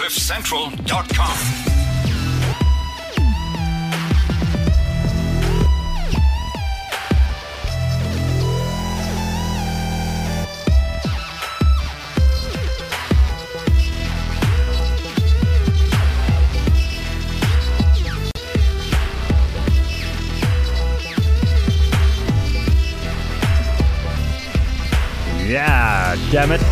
CliffCentral.com. Yeah, damn it.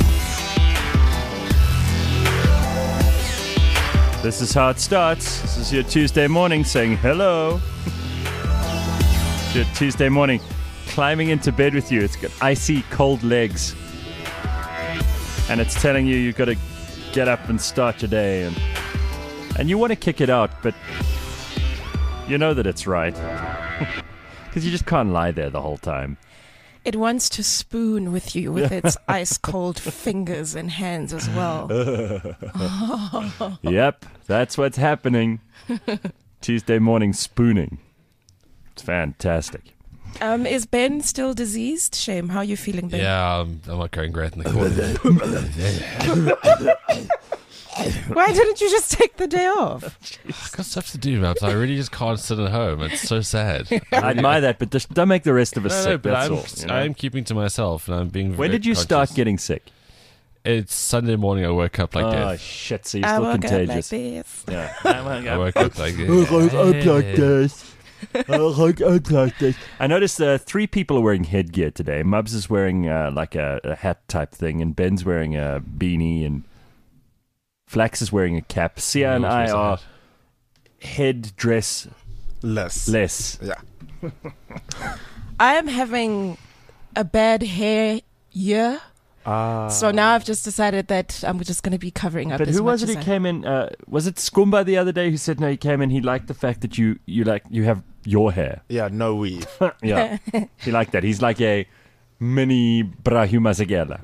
This is how it starts. This is your Tuesday morning saying hello. It's your Tuesday morning climbing into bed with you. It's got icy cold legs. And it's telling you you've got to get up and start your day. And you want to kick it out, but you know that it's right. Because you just can't lie there the whole time. It wants to spoon with you with its ice-cold fingers and hands as well. Yep, that's what's happening. Tuesday morning spooning. It's fantastic. Is Ben still diseased? Shame. How are you feeling, Ben? Yeah, I'm not going great in the corner. Why didn't you just take the day off? I've got stuff to do, Maps. I really just can't sit at home. It's so sad. I admire that, but just don't make the rest of us sick. But That's I'm, all. You know? I'm keeping to myself, and I'm being very When did you start conscious. getting sick? It's Sunday morning. I woke up like Oh, death. shit. So you're I still woke up like contagious. this. Yeah. I woke up like this. I noticed 3 people are wearing headgear today. Mubs is wearing like a hat type thing, and Ben's wearing a beanie, and Flax is wearing a cap. Sia and I are headdress less. Yeah. I am having a bad hair year. So now I've just decided that I'm just going to be covering up. But as who was much it who as came in? Was it Skumba the other day who said no? He came in. He liked the fact that you have your hair. Yeah, no weave. Yeah, he liked that. He's like a mini Brahima Zagela.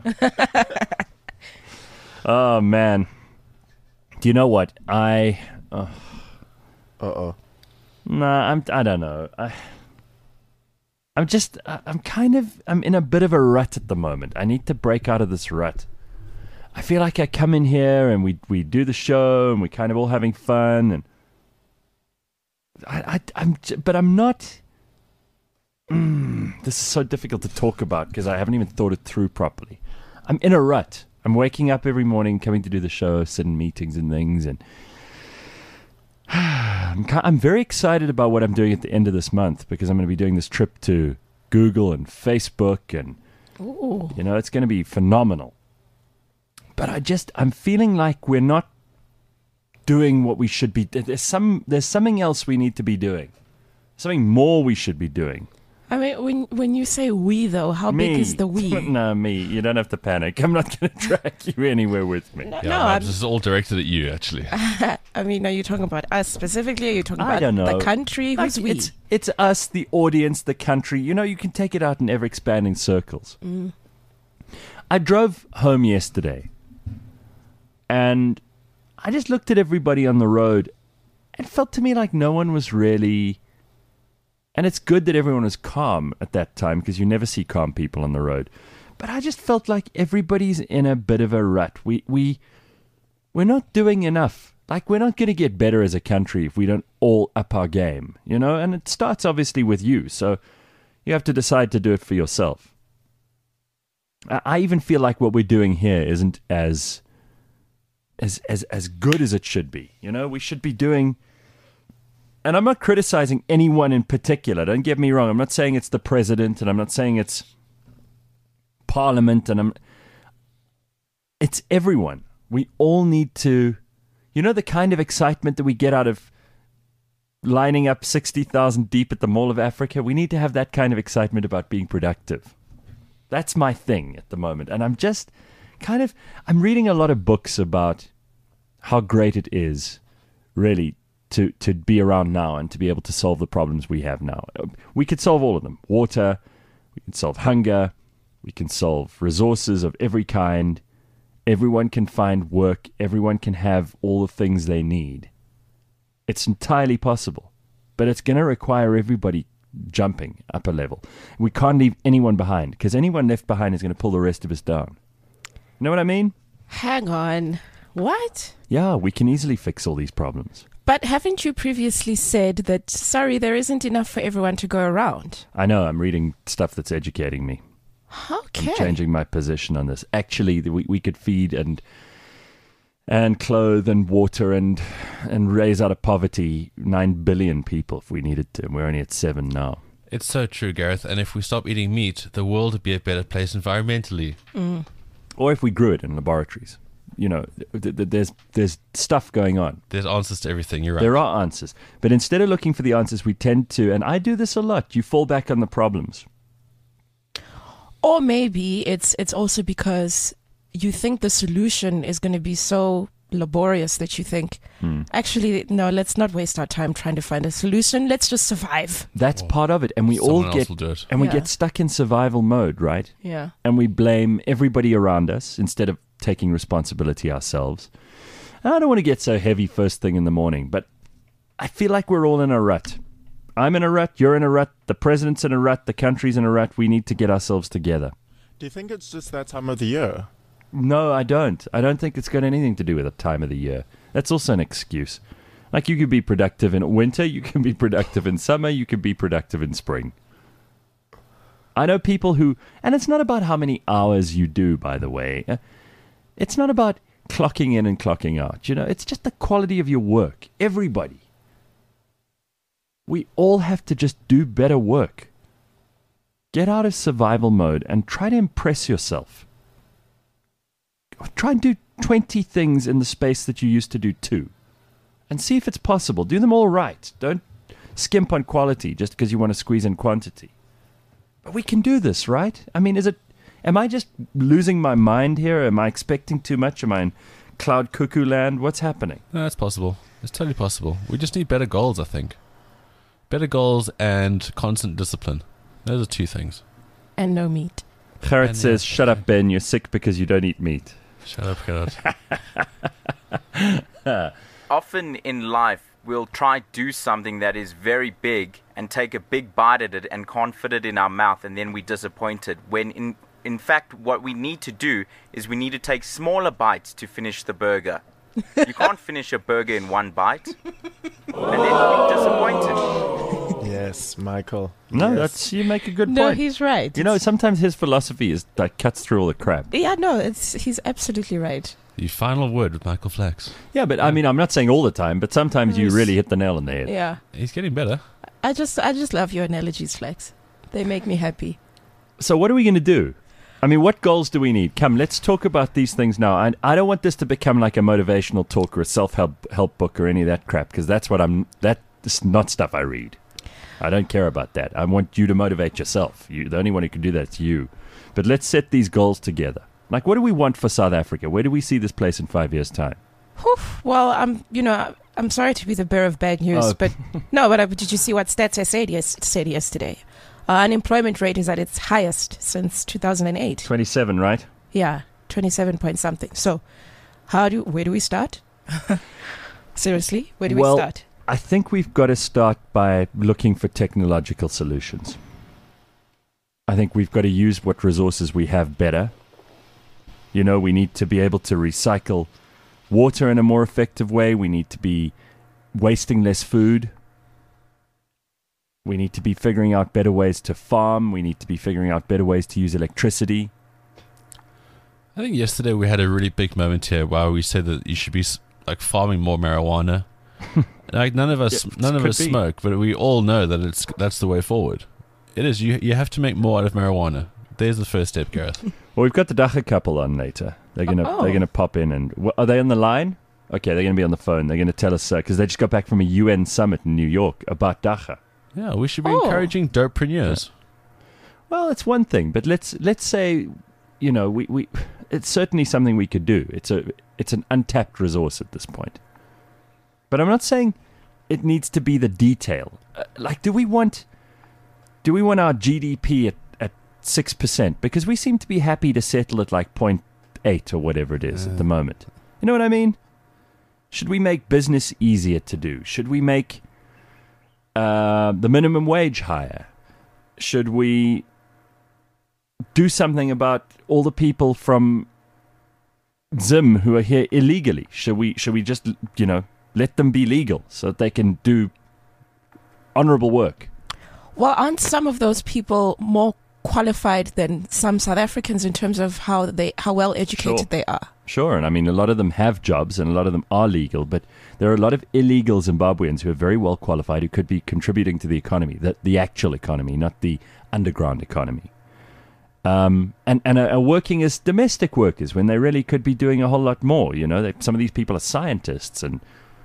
Oh man, do you know what I? Uh-oh. Nah, I don't know. I'm in a bit of a rut at the moment. I need to break out of this rut. I feel like I come in here and we do the show and we're kind of all having fun, and I'm not. This is so difficult to talk about because I haven't even thought it through properly. I'm in a rut. I'm waking up every morning, coming to do the show, sit in meetings and things, and I'm very excited about what I'm doing at the end of this month because I'm going to be doing this trip to Google and Facebook, and Ooh. you know, it's going to be phenomenal. But I'm feeling like we're not doing what we should be. There's something else we need to be doing, something more we should be doing. I mean, when you say we, though, how big is the we? No, me. You don't have to panic. I'm not going to drag you anywhere with me. Yeah, this is all directed at you, actually. I mean, are you talking about us specifically? Are you talking I about don't know. the country? Who's we? It's us, the audience, the country. You know, you can take it out in ever-expanding circles. I drove home yesterday, and I just looked at everybody on the road. It felt to me like no one was really... And it's good that everyone was calm at that time because you never see calm people on the road. But I just felt like everybody's in a bit of a rut. We're not doing enough. Like, we're not going to get better as a country if we don't all up our game, you know? And it starts obviously with you. So you have to decide to do it for yourself. I even feel like what we're doing here isn't as good as it should be. You know, we should be doing... And I'm not criticizing anyone in particular. Don't get me wrong. I'm not saying it's the president, and I'm not saying it's parliament, and it's everyone. We all need to, you know, the kind of excitement that we get out of lining up 60,000 deep at the Mall of Africa. We need to have that kind of excitement about being productive. That's my thing at the moment. And I'm just I'm reading a lot of books about how great it is, really, to be around now and to be able to solve the problems we have now. We could solve all of them. Water, we can solve hunger, we can solve resources of every kind. Everyone can find work. Everyone can have all the things they need. It's entirely possible. But it's going to require everybody jumping up a level. We can't leave anyone behind, because anyone left behind is going to pull the rest of us down. You know what I mean? Hang on. What? Yeah, we can easily fix all these problems. But haven't you previously said that, sorry, there isn't enough for everyone to go around? I know, I'm reading stuff that's educating me. Okay. I'm changing my position on this. Actually, we could feed and clothe and water and raise out of poverty 9 billion people if we needed to. And we're only at 7 now. It's so true, Gareth. And if we stop eating meat, the world would be a better place environmentally. Or if we grew it in laboratories. You know, there's stuff going on. There's answers to everything. You're right. There are answers. But instead of looking for the answers, we tend to, and I do this a lot, you fall back on the problems. Or maybe it's also because you think the solution is going to be so laborious that you think, actually, no, let's not waste our time trying to find a solution. Let's just survive. That's part of it. And we Someone all else get will do it. and we Yeah. get stuck in survival mode, right? Yeah. And we blame everybody around us instead of taking responsibility ourselves. And I don't want to get so heavy first thing in the morning, but I feel like we're all in a rut. I'm in a rut, you're in a rut, the president's in a rut, the country's in a rut. We need to get ourselves together. Do you think it's just that time of the year? No, I don't. I don't think it's got anything to do with the time of the year. That's also an excuse. Like, you could be productive in winter, you can be productive in summer, you can be productive in spring. I know people who, and it's not about how many hours you do, by the way. It's not about clocking in and clocking out. You know, it's just the quality of your work. Everybody. We all have to just do better work. Get out of survival mode and try to impress yourself. Try and do 20 things in the space that you used to do 2. And see if it's possible. Do them all right. Don't skimp on quality just because you want to squeeze in quantity. But we can do this, right? I mean, am I just losing my mind here? Am I expecting too much? Am I in cloud cuckoo land? What's happening? No, that's possible. It's totally possible. We just need better goals, I think. Better goals and constant discipline. Those are 2 things. And no meat. Gerrit And says, yeah. shut up, Ben. You're sick because you don't eat meat. Shut up, Gerard. Often in life, we'll try do something that is very big and take a big bite at it and can't fit it in our mouth, and then we're disappointed. When in fact, what we need to do is we need to take smaller bites to finish the burger. You can't finish a burger in one bite, and then you'll be disappointed. Yes, Michael. No, Yes. you make a good No, point. he's right. You know, sometimes his philosophy is that cuts through all the crap. Yeah, no, he's absolutely right. The final word with Michael Flax. Yeah, but I mean, I'm not saying all the time, but sometimes you Yes. really hit the nail on the head. Yeah. He's getting better. I just love your analogies, Flex. They make me happy. So what are we going to do? I mean, what goals do we need? Come, let's talk about these things now. I don't want this to become like a motivational talk or a self-help book or any of that crap, because that's not stuff I read. I don't care about that. I want you to motivate yourself. The only one who can do that is you. But let's set these goals together. Like, what do we want for South Africa? Where do we see this place in 5 years' time? Whew. Well, I'm sorry to be the bearer of bad news, Oh. but did you see what Stats said yesterday? Unemployment rate is at its highest since 2008. 27, right? Yeah, 27 point something. So, where do we start? Seriously, where do we Well, start? I think we've got to start by looking for technological solutions. I think we've got to use what resources we have better. You know, we need to be able to recycle water in a more effective way. We need to be wasting less food. We need to be figuring out better ways to farm. We need to be figuring out better ways to use electricity. I think yesterday we had a really big moment here where we said that you should be like farming more marijuana. Like none of us could be. smoke, but we all know that that's the way forward. It is. You have to make more out of marijuana. There's the first step, Gareth. Well, we've got the Dacha couple on later. They're gonna pop in and are they on the line? Okay, they're gonna be on the phone. They're gonna tell us because they just got back from a UN summit in New York about Dacha. Yeah, we should be Oh. encouraging dopepreneurs. Well, it's one thing, but let's say, you know, we it's certainly something we could do. It's an untapped resource at this point. But I'm not saying it needs to be the detail. Like, do we want our GDP at 6%? Because we seem to be happy to settle at like 0.8 or whatever it is at the moment. You know what I mean? Should we make business easier to do? Should we make the minimum wage higher? Should we do something about all the people from Zim who are here illegally? Should we just, let them be legal so that they can do honorable work? Well, aren't some of those people more qualified than some South Africans in terms of how well educated Sure. they are? Sure, and I mean, a lot of them have jobs and a lot of them are legal, but there are a lot of illegal Zimbabweans who are very well qualified who could be contributing to the economy, the actual economy, not the underground economy. And are working as domestic workers when they really could be doing a whole lot more. Some of these people are scientists and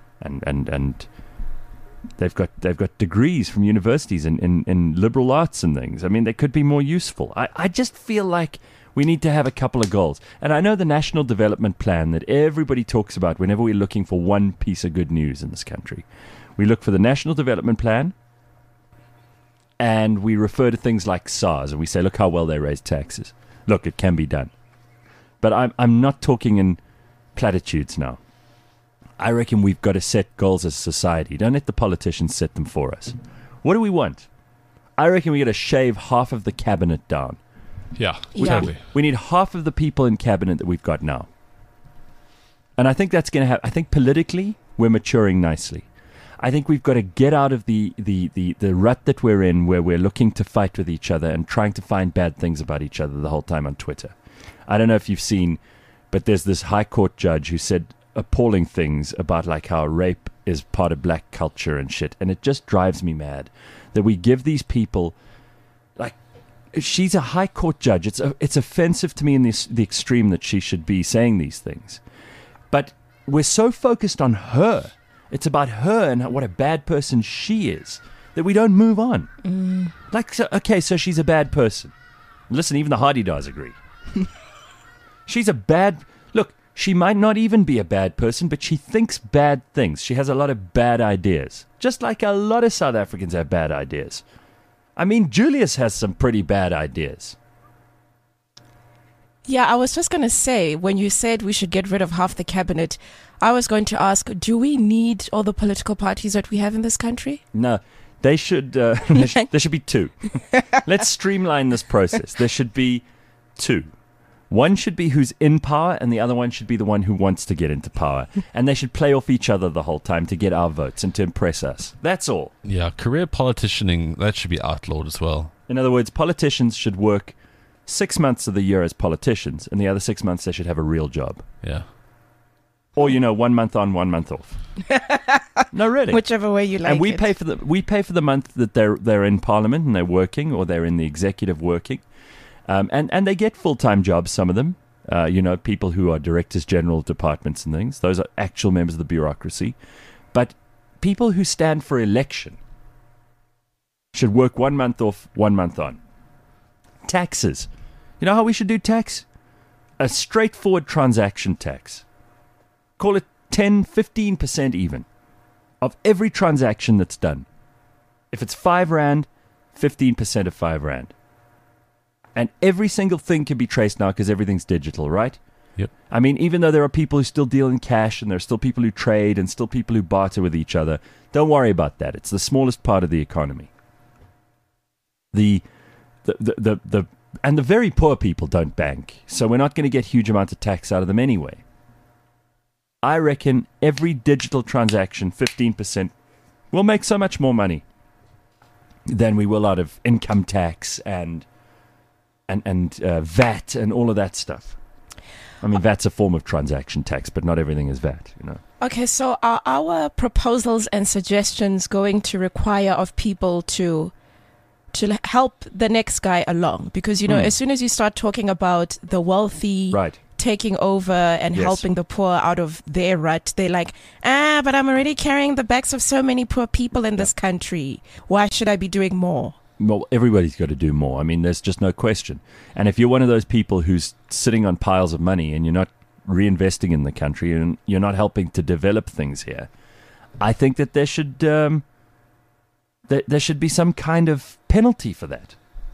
they've got degrees from universities in liberal arts and things. I mean, they could be more useful. I just feel like we need to have a couple of goals. And I know the National Development Plan that everybody talks about whenever we're looking for one piece of good news in this country. We look for the National Development Plan and we refer to things like SARS and we say, look how well they raise taxes. Look, it can be done. But I'm not talking in platitudes now. I reckon we've got to set goals as a society. Don't let the politicians set them for us. What do we want? I reckon we got to shave half of the cabinet down. Yeah, Yeah. totally. We need half of the people in cabinet that we've got now. And I think that's going to happen. I think politically, we're maturing nicely. I think we've got to get out of the rut that we're in where we're looking to fight with each other and trying to find bad things about each other the whole time on Twitter. I don't know if you've seen, but there's this high court judge who said appalling things about like how rape is part of black culture and shit. And it just drives me mad that we give these people, like, she's a high court judge. It's offensive to me in the extreme that she should be saying these things. But we're so focused on her. It's about her and what a bad person she is that we don't move on. So she's a bad person. Listen, even the Hardy-Dars agree. She's a bad... Look, she might not even be a bad person, but she thinks bad things. She has a lot of bad ideas. Just like a lot of South Africans have bad ideas. I mean, Julius has some pretty bad ideas. Yeah, I was just going to say, when you said we should get rid of half the cabinet, I was going to ask, do we need all the political parties that we have in this country? No, they should. There should be two. Let's streamline this process. There should be two. One should be who's in power, and the other one should be the one who wants to get into power. And they should play off each other the whole time to get our votes and to impress us. That's all. Yeah, career politicianing, that should be outlawed as well. In other words, politicians should work 6 months of the year as politicians, and the other 6 months they should have a real job. Yeah. Or 1 month on, 1 month off. No, really. Whichever way you like and we it. pay for the month that they're in Parliament and they're working, or they're in the executive working, and they get full-time jobs. Some of them, people who are directors general of departments and things. Those are actual members of the bureaucracy. But people who stand for election should work 1 month off, 1 month on. Taxes. You know how we should do tax? A straightforward transaction tax. Call it 10, 15% even of every transaction that's done. If it's 5 Rand, 15% of 5 Rand. And every single thing can be traced now because everything's digital, right? Yep. I mean, even though there are people who still deal in cash and there are still people who trade and still people who barter with each other, don't worry about that. It's the smallest part of the economy. And the very poor people don't bank, so we're not going to get huge amounts of tax out of them anyway. I reckon every digital transaction, 15%, will make so much more money than we will out of income tax and VAT and all of that stuff. I mean, VAT's a form of transaction tax, but not everything is VAT, Okay, so are our proposals and suggestions going to require of people to help the next guy along? Because, as soon as you start talking about the wealthy Right. taking over and Yes. helping the poor out of their rut, they're like, but I'm already carrying the backs of so many poor people in this country. Why should I be doing more? Well, everybody's got to do more. I mean, there's just no question. And if you're one of those people who's sitting on piles of money and you're not reinvesting in the country and you're not helping to develop things here, I think that there should be some kind of penalty for that.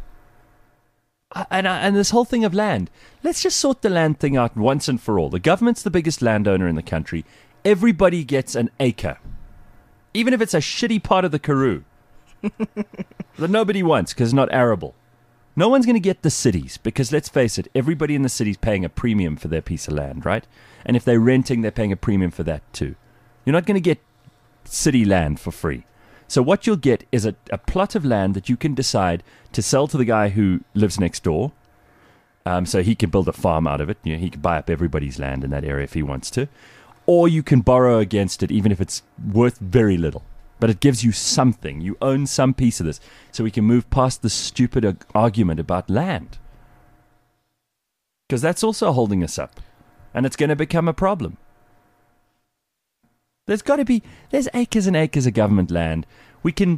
And this whole thing of land, let's just sort the land thing out once and for all. The government's the biggest landowner in the country. Everybody gets an acre, even if it's a shitty part of the Karoo that nobody wants because it's not arable. No one's going to get the cities because, let's face it, everybody in the city's paying a premium for their piece of land, right? And if they're renting, they're paying a premium for that too. You're not going to get city land for free. So what you'll get is a plot of land that you can decide to sell to the guy who lives next door. So he can build a farm out of it. You know, he can buy up everybody's land in that area if he wants to. Or you can borrow against it, even if it's worth very little. But it gives you something. You own some piece of this. So we can move past the stupid argument about land. Because that's also holding us up. And it's going to become a problem. There's acres and acres of government land. We can,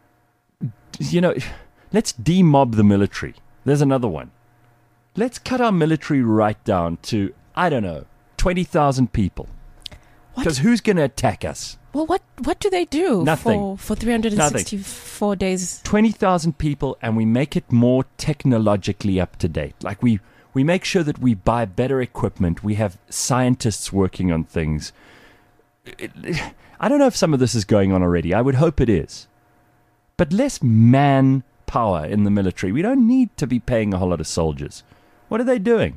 let's demob the military. There's another one. Let's cut our military right down to, 20,000 people. Because who's going to attack us? Well, what do they do Nothing. for 364 days? 20,000 people, and we make it more technologically up to date. Like we make sure that we buy better equipment. We have scientists working on things. I don't know if some of this is going on already. I would hope it is. But less manpower in the military. We don't need to be paying a whole lot of soldiers. What are they doing?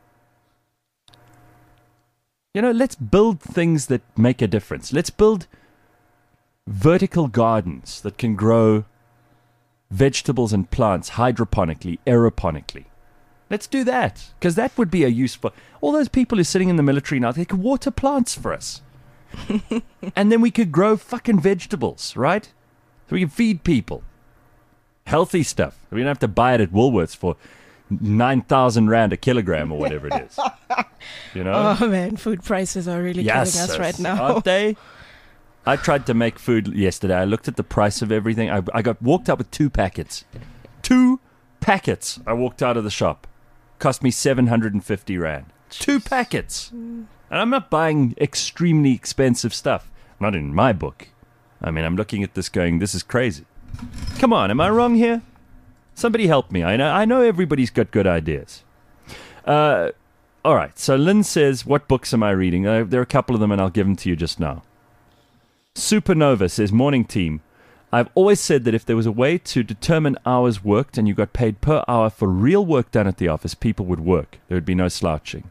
Let's build things that make a difference. Let's build vertical gardens that can grow vegetables and plants hydroponically, aeroponically. Let's do that, because that would be a useful... All those people who are sitting in the military now, they could water plants for us. And then we could grow fucking vegetables, right? So we can feed people. Healthy stuff. We don't have to buy it at Woolworths for 9,000 Rand a kilogram or whatever it is. Oh man, food prices are really killing us right now. Aren't they? I tried to make food yesterday. I looked at the price of everything. I got walked out with 2 packets. 2 packets I walked out of the shop. Cost me 750 Rand. 2 packets. And I'm not buying extremely expensive stuff. Not in my book. I mean, I'm looking at this going, this is crazy. Come on, am I wrong here? Somebody help me. I know everybody's got good ideas. All right, so Lynn says, what books am I reading? There are a couple of them, and I'll give them to you just now. Supernova says, morning team. I've always said that if there was a way to determine hours worked and you got paid per hour for real work done at the office, people would work. There would be no slouching.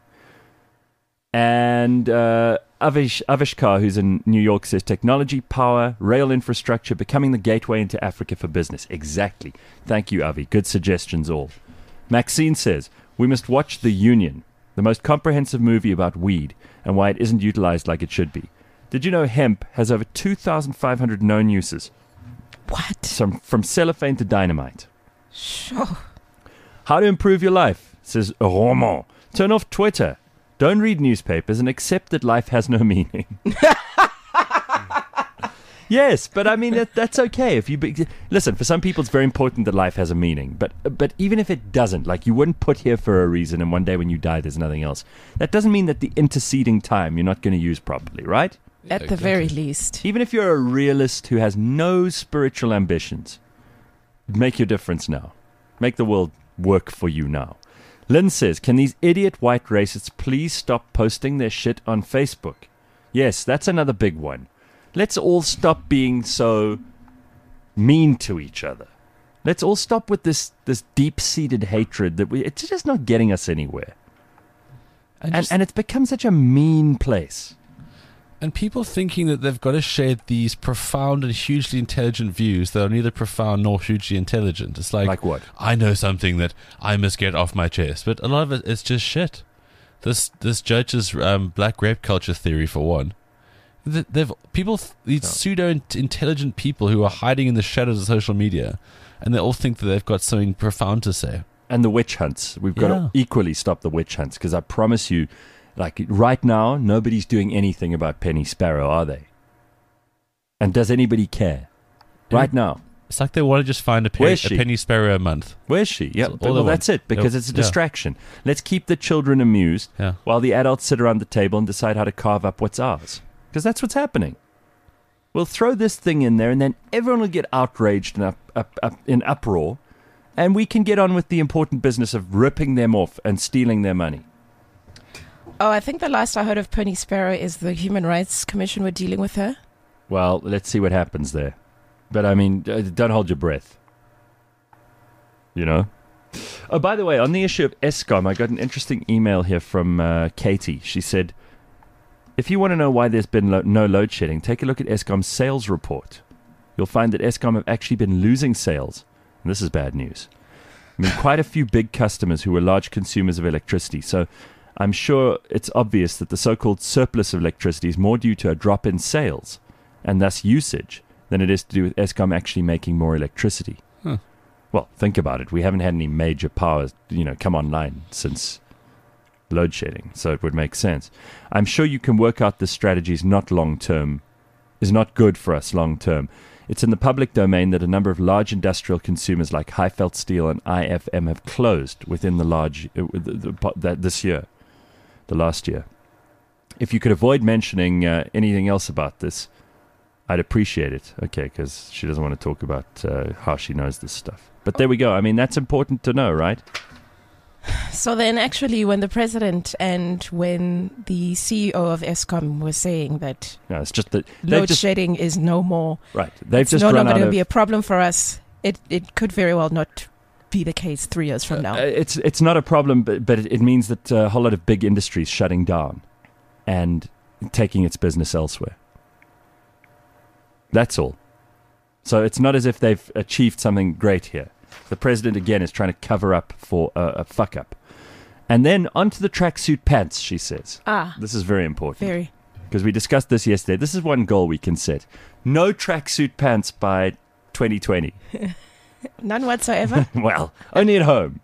And Avishkar, who's in New York, says, technology, power, rail infrastructure, becoming the gateway into Africa for business. Exactly. Thank you, Avi. Good suggestions all. Maxine says, we must watch The Union, the most comprehensive movie about weed and why it isn't utilized like it should be. Did you know hemp has over 2,500 known uses? What? From cellophane to dynamite. Sure. How to improve your life, says Roman. Turn off Twitter. Don't read newspapers and accept that life has no meaning. Yes, but I mean, that's okay. Listen, for some people it's very important that life has a meaning. But even if it doesn't, like you weren't put here for a reason and one day when you die there's nothing else. That doesn't mean that the interceding time you're not going to use properly, right? At the very least. Even if you're a realist who has no spiritual ambitions, make your difference now. Make the world work for you now. Lynn says, can these idiot white racists please stop posting their shit on Facebook? Yes, that's another big one. Let's all stop being so mean to each other. Let's all stop with this deep-seated hatred that it's just not getting us anywhere. And it's become such a mean place. And people thinking that they've got to share these profound and hugely intelligent views that are neither profound nor hugely intelligent. It's like what? I know something that I must get off my chest. But a lot of it is just shit. This judge's black rape culture theory, for one. These pseudo-intelligent people who are hiding in the shadows of social media, and they all think that they've got something profound to say. And the witch hunts. We've got to equally stop the witch hunts, because I promise you, like right now, nobody's doing anything about Penny Sparrow, are they? And does anybody care? Right now. It's like they want to just find a Penny Sparrow a month. Where's she? Yeah, well, that's it, because it's a distraction. Let's keep the children amused while the adults sit around the table and decide how to carve up what's ours. Because that's what's happening. We'll throw this thing in there, and then everyone will get outraged and in uproar, and we can get on with the important business of ripping them off and stealing their money. Oh, I think the last I heard of Penny Sparrow is the Human Rights Commission were dealing with her. Well, let's see what happens there. But I mean, don't hold your breath. You know? Oh, by the way, on the issue of Eskom, I got an interesting email here from Katie. She said, if you want to know why there's been no load shedding, take a look at Eskom's sales report. You'll find that Eskom have actually been losing sales. And this is bad news. I mean, quite a few big customers who were large consumers of electricity. So I'm sure it's obvious that the so-called surplus of electricity is more due to a drop in sales and thus usage than it is to do with Eskom actually making more electricity. Huh. Well, think about it. We haven't had any major powers, come online since load shedding, so it would make sense. I'm sure you can work out this strategy is not long-term, is not good for us long-term. It's in the public domain that a number of large industrial consumers like Highveld Steel and IFM have closed within the this year, the last year. If you could avoid mentioning anything else about this, I'd appreciate it. Okay, because she doesn't want to talk about how she knows this stuff. But there we go. I mean, that's important to know, right? So then actually when the president and when the CEO of Eskom was saying that No, it's just that load shedding is no more, right. They've it's just no run longer out going to of. be a problem for us, it could very well not be the case 3 years from now. It's not a problem, but it means that a whole lot of big industries shutting down and taking its business elsewhere. That's all. So it's not as if they've achieved something great here. The president, again, is trying to cover up for a fuck-up. And then onto the tracksuit pants, she says. This is very important. Very. Because we discussed this yesterday. This is one goal we can set. No tracksuit pants by 2020. None whatsoever. Well, only at home.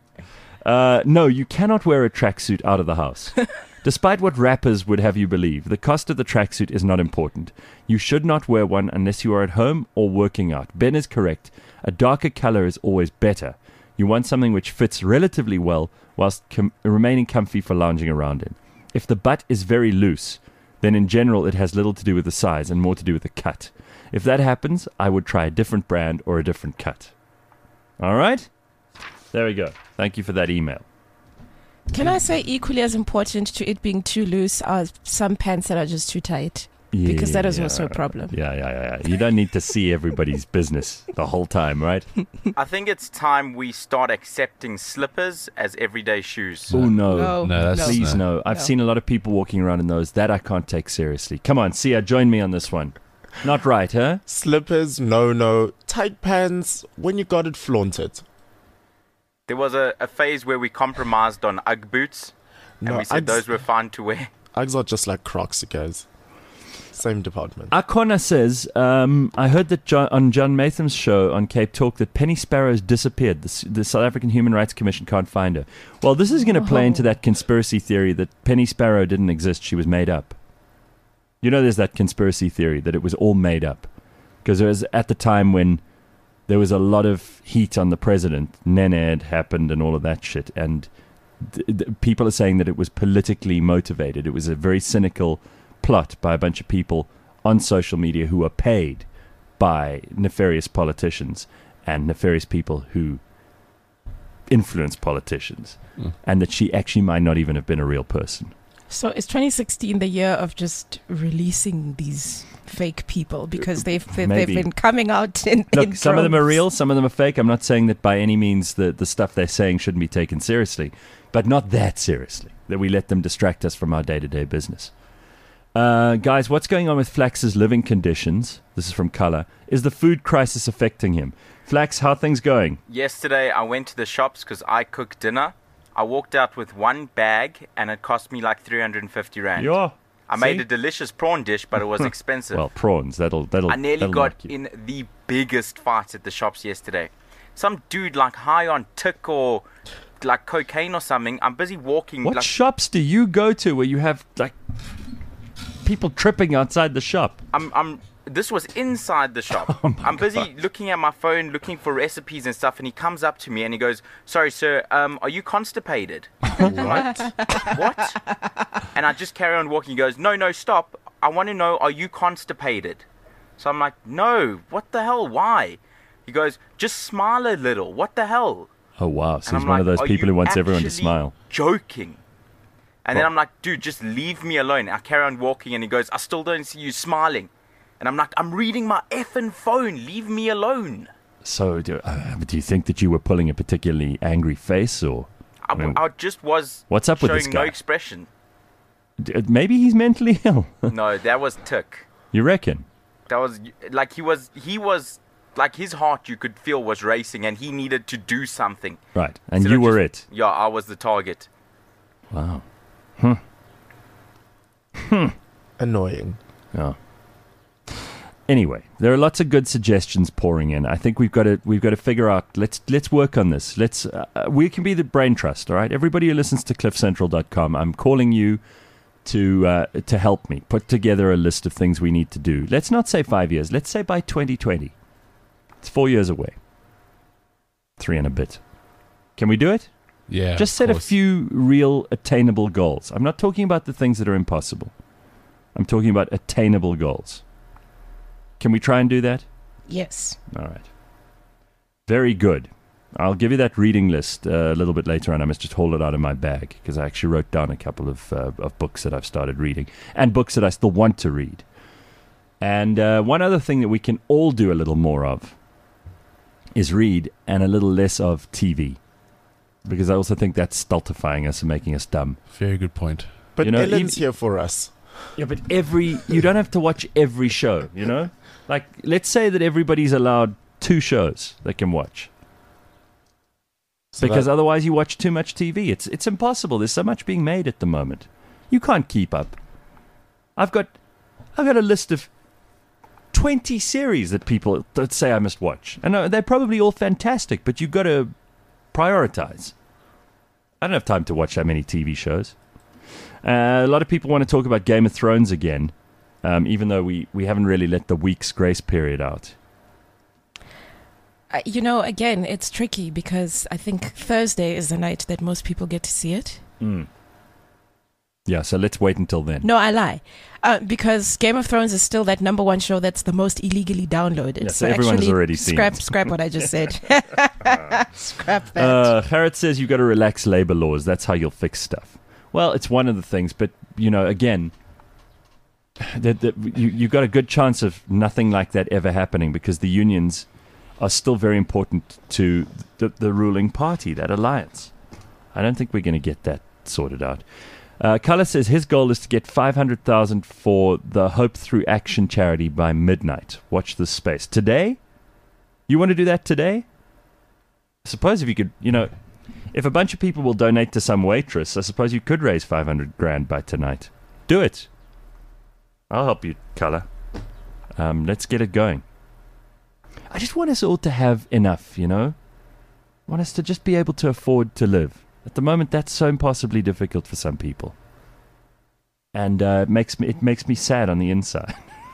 No, you cannot wear a tracksuit out of the house. Despite what rappers would have you believe, the cost of the tracksuit is not important. You should not wear one unless you are at home or working out. Ben is correct. A darker color is always better. You want something which fits relatively well whilst remaining comfy for lounging around in. If the butt is very loose, then in general it has little to do with the size and more to do with the cut. If that happens, I would try a different brand or a different cut. All right? There we go. Thank you for that email. Can I say equally as important to it being too loose are some pants that are just too tight? Because that is also a problem. Yeah. You don't need to see everybody's business the whole time, right? I think it's time we start accepting slippers as everyday shoes. Oh, no. Please, No. no. I've seen a lot of people walking around in those. That I can't take seriously. Come on, Sia, join me on this one. Not right, huh? Slippers, no. Tight pants, when you got it, flaunt it. There was a phase where we compromised on Ugg boots, and we said those were fine to wear. Uggs are just like Crocs, you guys. Same department. Akona says, I heard that on John Matham's show on Cape Talk that Penny Sparrow's disappeared. The South African Human Rights Commission can't find her. Well, this is going to play into that conspiracy theory that Penny Sparrow didn't exist. She was made up. You know, there's that conspiracy theory that it was all made up. Because it was at the time when there was a lot of heat on the president. Nenad happened and all of that shit. And people are saying that it was politically motivated. It was a very cynical plot by a bunch of people on social media who are paid by nefarious politicians and nefarious people who influence politicians. And that she actually might not even have been a real person. So is 2016 the year of just releasing these fake people because they've been coming out in Look, some of them are droves? real, some of them are fake. I'm not saying that by any means the stuff they're saying shouldn't be taken seriously, but not that seriously, that we let them distract us from our day-to-day business. Guys, what's going on with Flax's living conditions? This is from Color. Is the food crisis affecting him? Flax, how are things going? Yesterday, I went to the shops because I cook dinner. I walked out with one bag, and it cost me like 350 rand. Yeah. I made a delicious prawn dish, but it was expensive. Well, prawns, that'll I nearly that'll got knock you. in the biggest fights at the shops yesterday. Some dude like high on tick or like cocaine or something. I'm busy walking. What like, shops do you go to where you have like people tripping outside the shop? This was inside the shop. I'm busy looking at my phone, looking for recipes and stuff, and he comes up to me and he goes, "Sorry, sir, are you constipated?" What? And I just carry on walking. He goes, No, stop. I want to know, are you constipated? So I'm like, no, what the hell? Why? He goes, just smile a little. What the hell? Oh, wow. So And he's I'm one of like, those "Are people you who wants everyone to actually smile. Joking. And then Well- I'm like, dude, just leave me alone. I carry on walking and he goes, I still don't see you smiling. And I'm like, I'm reading my effing phone. Leave me alone. So, do you think that you were pulling a particularly angry face, or I just was what's up with showing this guy? no expression. Maybe he's mentally ill. No, that was Tick. You reckon? That was like he was like his heart you could feel was racing and he needed to do something. Right, and Instead you of were just- it. Yeah, I was the target. Wow. Annoying. Yeah. Anyway, there are lots of good suggestions pouring in. I think we've got to figure out. Let's work on this. We can be the brain trust. All right, everybody who listens to CliffCentral.com, I'm calling you to help me put together a list of things we need to do. Let's not say 5 years. Let's say by 2020. It's 4 years away. 3 and a bit. Can we do it? Yeah. Just of set a course. few real attainable goals. I'm not talking about the things that are impossible. I'm talking about attainable goals. Can we try and do that? Yes. All right. Very good. I'll give you that reading list a little bit later on. I must just hold it out of my bag because I actually wrote down a couple of books that I've started reading and books that I still want to read. And one other thing that we can all do a little more of is read and a little less of TV. Because I also think that's stultifying us and making us dumb. Very good point. But You know, Ellen's here for us. Yeah, but you don't have to watch every show, you know? Like, let's say that everybody's allowed 2 shows they can watch. So Because that- otherwise you watch too much TV. It's impossible. There's so much being made at the moment. You can't keep up. I've got a list of 20 series that people that say I must watch. And they're probably all fantastic, but you've got to prioritize. I don't have time to watch that many TV shows. A lot of people want to talk about Game of Thrones again, even though we haven't really let the week's grace period out. Again, it's tricky because I think Thursday is the night that most people get to see it. Yeah, so let's wait until then. No, I lie. Because Game of Thrones is still that number one show that's the most illegally downloaded. Yeah, so everyone has actually, already seen Scrap what I just said. Scrap that. Harriet says you've got to relax labor laws. That's how you'll fix stuff. Well, it's one of the things, but, again, you've got a good chance of nothing like that ever happening because the unions are still very important to the ruling party, that alliance. I don't think we're going to get that sorted out. Kala says his goal is to get 500,000 for the Hope Through Action charity by midnight. Watch this space. Today? You want to do that today? I suppose if you could, if a bunch of people will donate to some waitress, I suppose you could raise 500 grand by tonight. Do it. I'll help you, Kala. Let's get it going. I just want us all to have enough, I want us to just be able to afford to live. At the moment, that's so impossibly difficult for some people. And it makes me sad on the inside.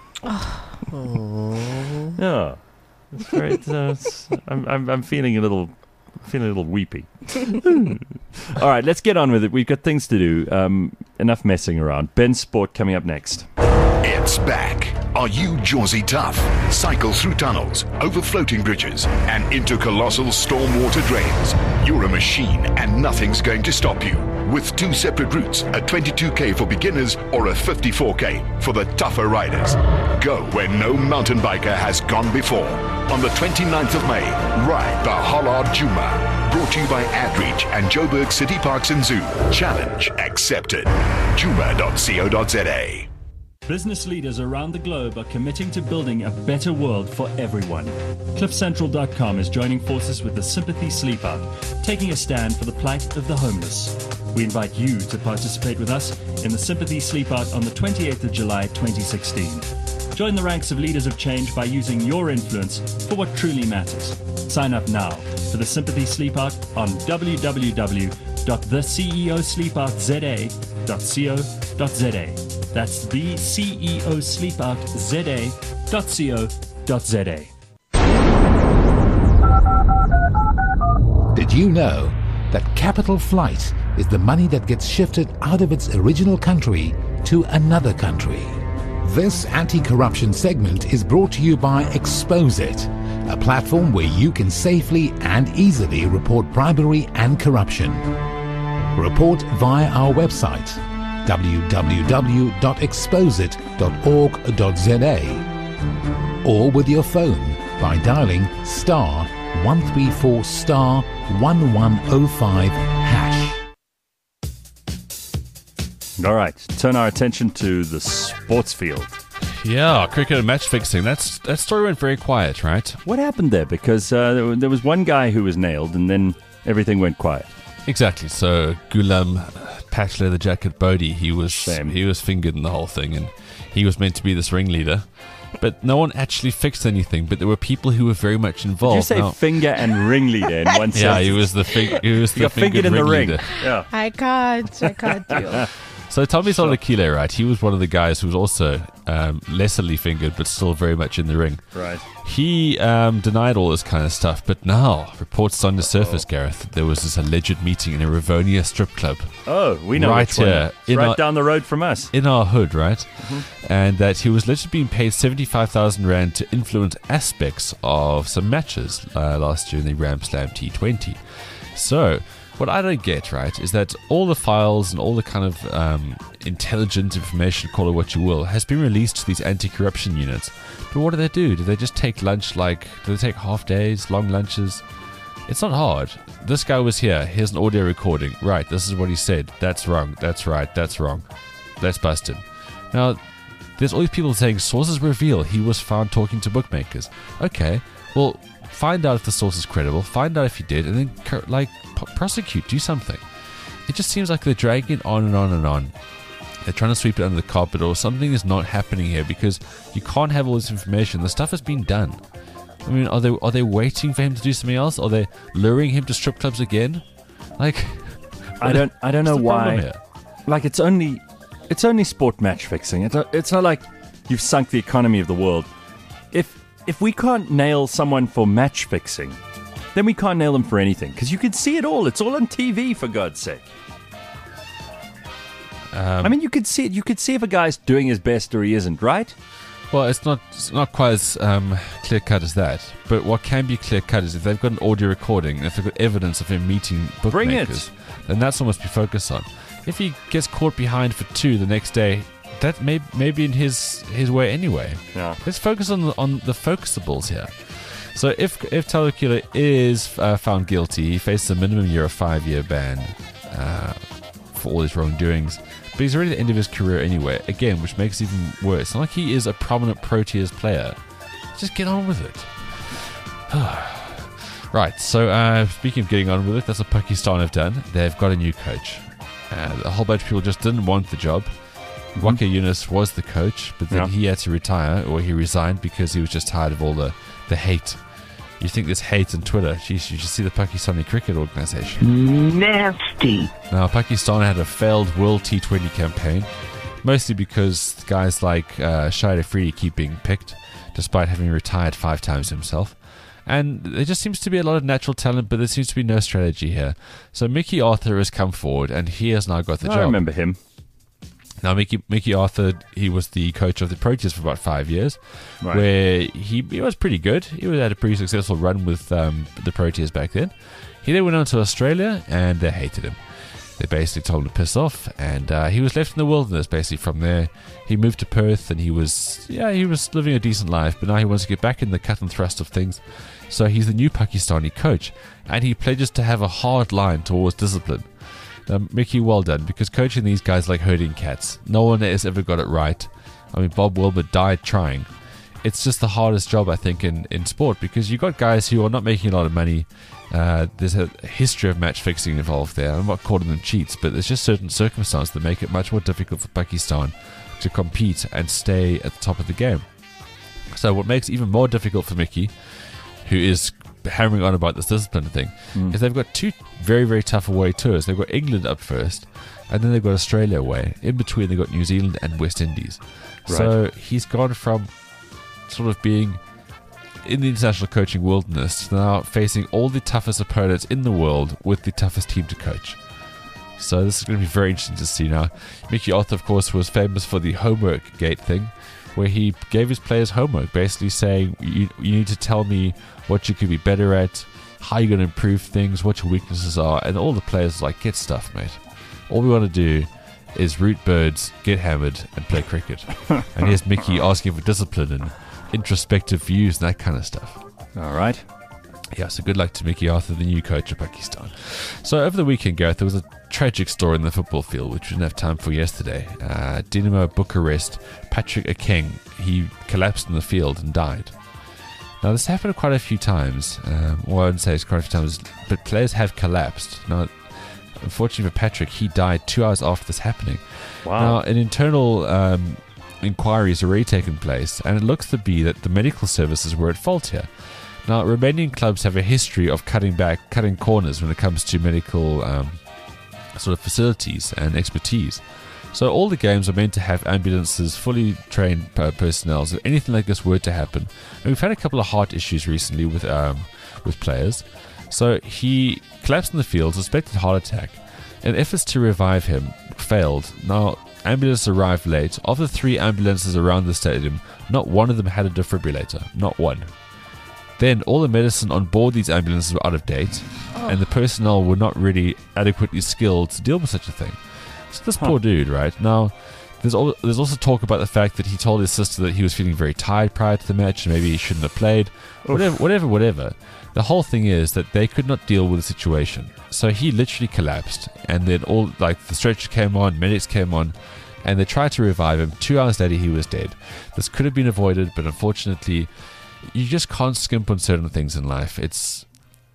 Yeah. It's very, I'm feeling a little weepy. All right, let's get on with it. We've got things to do. Enough messing around. Ben's Sport coming up next. It's back. Are you Jawsy tough? Cycle through tunnels, over floating bridges, and into colossal stormwater drains. You're a machine and nothing's going to stop you. With 2 separate routes, a 22K for beginners or a 54K for the tougher riders. Go where no mountain biker has gone before. On the 29th of May, ride the Hollard Juma. Brought to you by AdReach and Joburg City Parks and Zoo. Challenge accepted. Juma.co.za. Business leaders around the globe are committing to building a better world for everyone. CliffCentral.com is joining forces with the Sympathy Sleep Out, taking a stand for the plight of the homeless. We invite you to participate with us in the Sympathy Sleep Out on the 28th of July 2016. Join the ranks of leaders of change by using your influence for what truly matters. Sign up now for the Sympathy Sleep Out on www.theceosleepoutza.co.za. That's theceosleepoutza.co.za. Did you know that capital flight is the money that gets shifted out of its original country to another country? This anti-corruption segment is brought to you by Expose It, a platform where you can safely and easily report bribery and corruption. Report via our website www.exposit.org.za or with your phone by dialing star 134 star 1105 hash. All right, turn our attention to the sports field. Yeah, cricket and match fixing. That story went very quiet, right? What happened there? Because there was one guy who was nailed, and then everything went quiet. Exactly. So Ghulam patch leather jacket Bodie, he was Shame. fingered in the whole thing, and he was meant to be this ringleader. But no one actually fixed anything. But there were people who were very much involved. Did you say finger and ringleader in one sentence? Yeah, he was the He got fingered in the ring. ringleader. Yeah. I can't deal. So Tommy Solakile, right? He was one of the guys who was also lesserly fingered, but still very much in the ring. Right. He denied all this kind of stuff, but now reports starting to surface, Gareth, that there was this alleged meeting in a Rivonia strip club. Oh, we know Right which one. here, It's right down the road from us. in our hood, right? And that he was allegedly being paid 75,000 Rand to influence aspects of some matches last year in the Ram Slam T20. So, what I don't get, right, is that all the files and all the kind of intelligent information, call it what you will, has been released to these anti-corruption units. But what do? Do they just take lunch, do they take half days, long lunches? It's not hard. This guy was here. Here's an audio recording. Right, this is what he said. That's wrong. That's right. That's wrong. Let's bust him. Now, there's all these people saying sources reveal he was found talking to bookmakers. Okay, well, find out if the source is credible, find out if he did, and then prosecute, do something. It just seems like they're dragging it on and on and on. They're trying to sweep it under the carpet, or something is not happening here, because you can't have all this information. The stuff has been done. I mean, are they waiting for him to do something else? Are they luring him to strip clubs again? Like, I don't know what's the problem why. here? Like, it's only sport match fixing. It's not like you've sunk the economy of the world. If we can't nail someone for match fixing, then we can't nail them for anything, because you can see it all. It's all on TV, for God's sake. I mean, you could see it. You could see if a guy's doing his best or he isn't, right? Well, it's not quite as clear cut as that. But what can be clear cut is if they've got an audio recording, if they've got evidence of him meeting Bring bookmakers, it. then that's what must be focused on. If he gets caught behind for 2 the next day, that may be in his way anyway. Yeah. Let's focus on the focusables here. So if Talukila is found guilty, he faces a minimum year of 5-year ban for all his wrongdoings. But he's already at the end of his career anyway, again, which makes it even worse. It's not like he is a prominent Proteas player. Just get on with it. Right, so speaking of getting on with it, that's what Pakistan have done. They've got a new coach. A whole bunch of people just didn't want the job. Waka Yunus was the coach, but then he had to retire, or he resigned because he was just tired of all the hate. You think there's hate on Twitter? Jeez, you should see the Pakistani cricket organisation. Nasty. Now, Pakistan had a failed World T20 campaign, mostly because guys like Shahid Afridi keep being picked, despite having retired 5 times himself. And there just seems to be a lot of natural talent, but there seems to be no strategy here. So Mickey Arthur has come forward, and he has now got the job. I remember him. Now, Mickey Arthur, he was the coach of the Proteas for about 5 years, Right. where he was pretty good. He had a pretty successful run with the Proteas back then. He then went on to Australia, and they hated him. They basically told him to piss off, and he was left in the wilderness, basically, from there. He moved to Perth, and he was living a decent life, but now he wants to get back in the cut and thrust of things. So he's the new Pakistani coach, and he pledges to have a hard line towards discipline. Mickey, well done, because coaching these guys like herding cats. No one has ever got it right. I mean, Bob Wilber died trying. It's just the hardest job, I think, in sport, because you got guys who are not making a lot of money. There's a history of match fixing involved there. I'm not calling them cheats, but there's just certain circumstances that make it much more difficult for Pakistan to compete and stay at the top of the game. So what makes it even more difficult for Mickey, who is hammering on about this discipline thing, is they've got 2 very, very tough away tours. They've got England up first, and then they've got Australia away. In between, they've got New Zealand and West Indies. Right. So he's gone from sort of being in the international coaching wilderness to now facing all the toughest opponents in the world with the toughest team to coach. So this is going to be very interesting to see now. Mickey Arthur, of course, was famous for the homework gate thing, where he gave his players homework, basically saying, you need to tell me what you could be better at, how you're going to improve things, what your weaknesses are, and all the players are like, get stuff, mate. All we want to do is root birds, get hammered, and play cricket. And here's Mickey asking for discipline and introspective views and that kind of stuff. All right. Yeah, so good luck to Mickey Arthur, the new coach of Pakistan. So over the weekend, Gareth, there was a tragic story in the football field, which we didn't have time for yesterday. Dinamo Bucharest, Patrick Akeng, he collapsed in the field and died. Now, this happened quite a few times. Well, I wouldn't say it's quite a few times, but players have collapsed. Now, unfortunately for Patrick, he died 2 hours after this happening. Wow. Now, an internal inquiry has already taken place, and it looks to be that the medical services were at fault here. Now, Romanian clubs have a history of cutting corners when it comes to medical sort of facilities and expertise. So all the games are meant to have ambulances, fully trained personnel. So if anything like this were to happen, and we've had a couple of heart issues recently with players. So he collapsed in the field, suspected heart attack, and efforts to revive him failed. Now, ambulances arrived late. Of the 3 ambulances around the stadium, not one of them had a defibrillator. Not one. Then all the medicine on board these ambulances were out of date, and the personnel were not really adequately skilled to deal with such a thing. So this poor dude, right? Now, there's also talk about the fact that he told his sister that he was feeling very tired prior to the match, and maybe he shouldn't have played. Whatever. The whole thing is that they could not deal with the situation. So he literally collapsed, and then the stretcher came on, medics came on, and they tried to revive him. 2 hours later, he was dead. This could have been avoided, but unfortunately, you just can't skimp on certain things in life. It's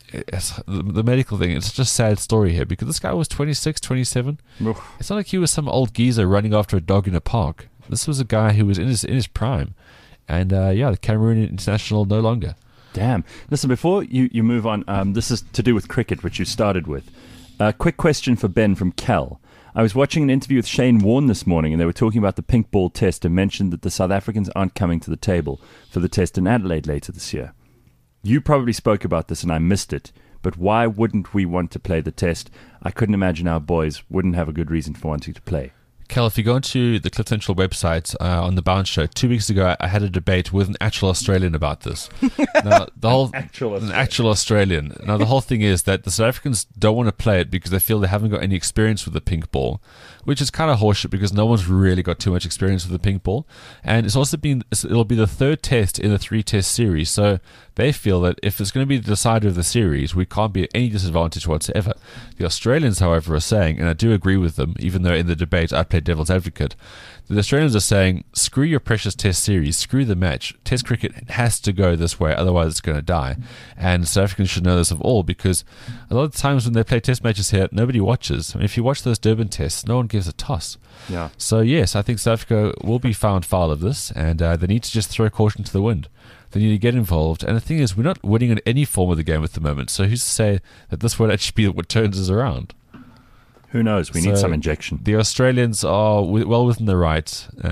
the medical thing. It's such a sad story here because this guy was 26, 27. Oof. It's not like he was some old geezer running after a dog in a park. This was a guy who was in his prime. And the Cameroon international no longer. Damn. Listen, before you move on, this is to do with cricket, which you started with. Quick question for Ben from Cal. I was watching an interview with Shane Warne this morning, and they were talking about the pink ball test and mentioned that the South Africans aren't coming to the table for the test in Adelaide later this year. You probably spoke about this and I missed it, but why wouldn't we want to play the test? I couldn't imagine our boys wouldn't have a good reason for wanting to play. Cal, if you go onto the Cliff Central website on the Bounce Show, 2 weeks ago I had a debate with an actual Australian about this. Now, an actual Australian. Now, the whole thing is that the South Africans don't want to play it because they feel they haven't got any experience with the pink ball, which is kind of horseshit because no one's really got too much experience with the pink ball. And it'll be the 3rd test in the 3-test series. So they feel that if it's going to be the decider of the series, we can't be at any disadvantage whatsoever. The Australians, however, are saying, and I do agree with them, even though in the debate I played devil's advocate, the Australians are saying, screw your precious test series, screw the match. Test cricket has to go this way, otherwise it's going to die. And South Africans should know this of all, because a lot of times when they play test matches here, nobody watches. I mean, if you watch those Durban tests, no one gives a toss. Yeah. So yes, I think South Africa will be found foul of this, and they need to just throw caution to the wind. They need to get involved. And the thing is, we're not winning in any form of the game at the moment, so who's to say that this won't actually be what turns us around? Who knows? We need some injection. The Australians are well within the right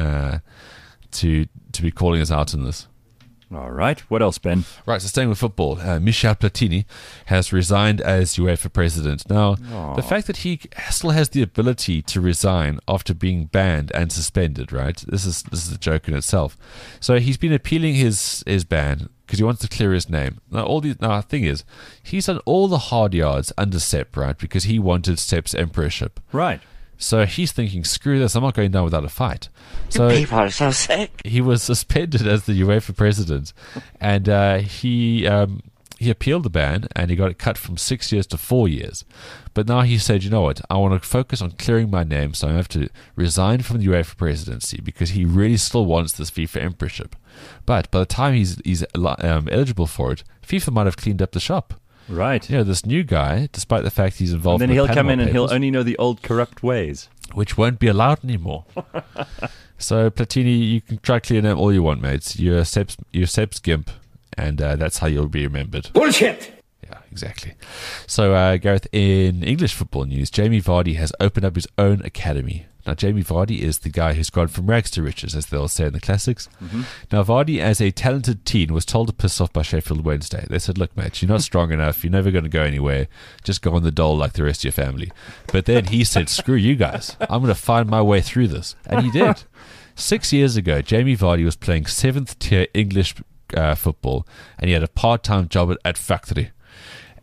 to be calling us out in this. All right. What else, Ben? Right, so staying with football, Michel Platini has resigned as UEFA president. Now, the fact that he still has the ability to resign after being banned and suspended, right? This is a joke in itself. So he's been appealing his ban because he wants to clear his name. Now, the thing is, he's done all the hard yards under Sepp, right? Because he wanted Sepp's emperorship. Right. So he's thinking, screw this, I'm not going down without a fight. So people are so sick. He was suspended as the UEFA president, and he appealed the ban, and he got it cut from 6 years to 4 years. But now he said, you know what, I want to focus on clearing my name, so I have to resign from the UEFA presidency, because he really still wants this FIFA emperorship. But by the time he's eligible for it, FIFA might have cleaned up the shop. Right. You know, this new guy, despite the fact he's involved and then in he'll come in and he'll only know the old corrupt ways, which won't be allowed anymore. So, Platini, you can try clearing them all you want, mates. You're Sepp's gimp, and that's how you'll be remembered. Bullshit! Yeah, exactly. So, Gareth, in English football news, Jamie Vardy has opened up his own academy. Now, Jamie Vardy is the guy who's gone from rags to riches, as they'll say in the classics. Mm-hmm. Now, Vardy, as a talented teen, was told to piss off by Sheffield Wednesday. They said, look, mate, you're not strong enough. You're never going to go anywhere. Just go on the dole like the rest of your family. But then he said, screw you guys. I'm going to find my way through this. And he did. 6 years ago, Jamie Vardy was playing 7th-tier English football, and he had a part-time job at Factory.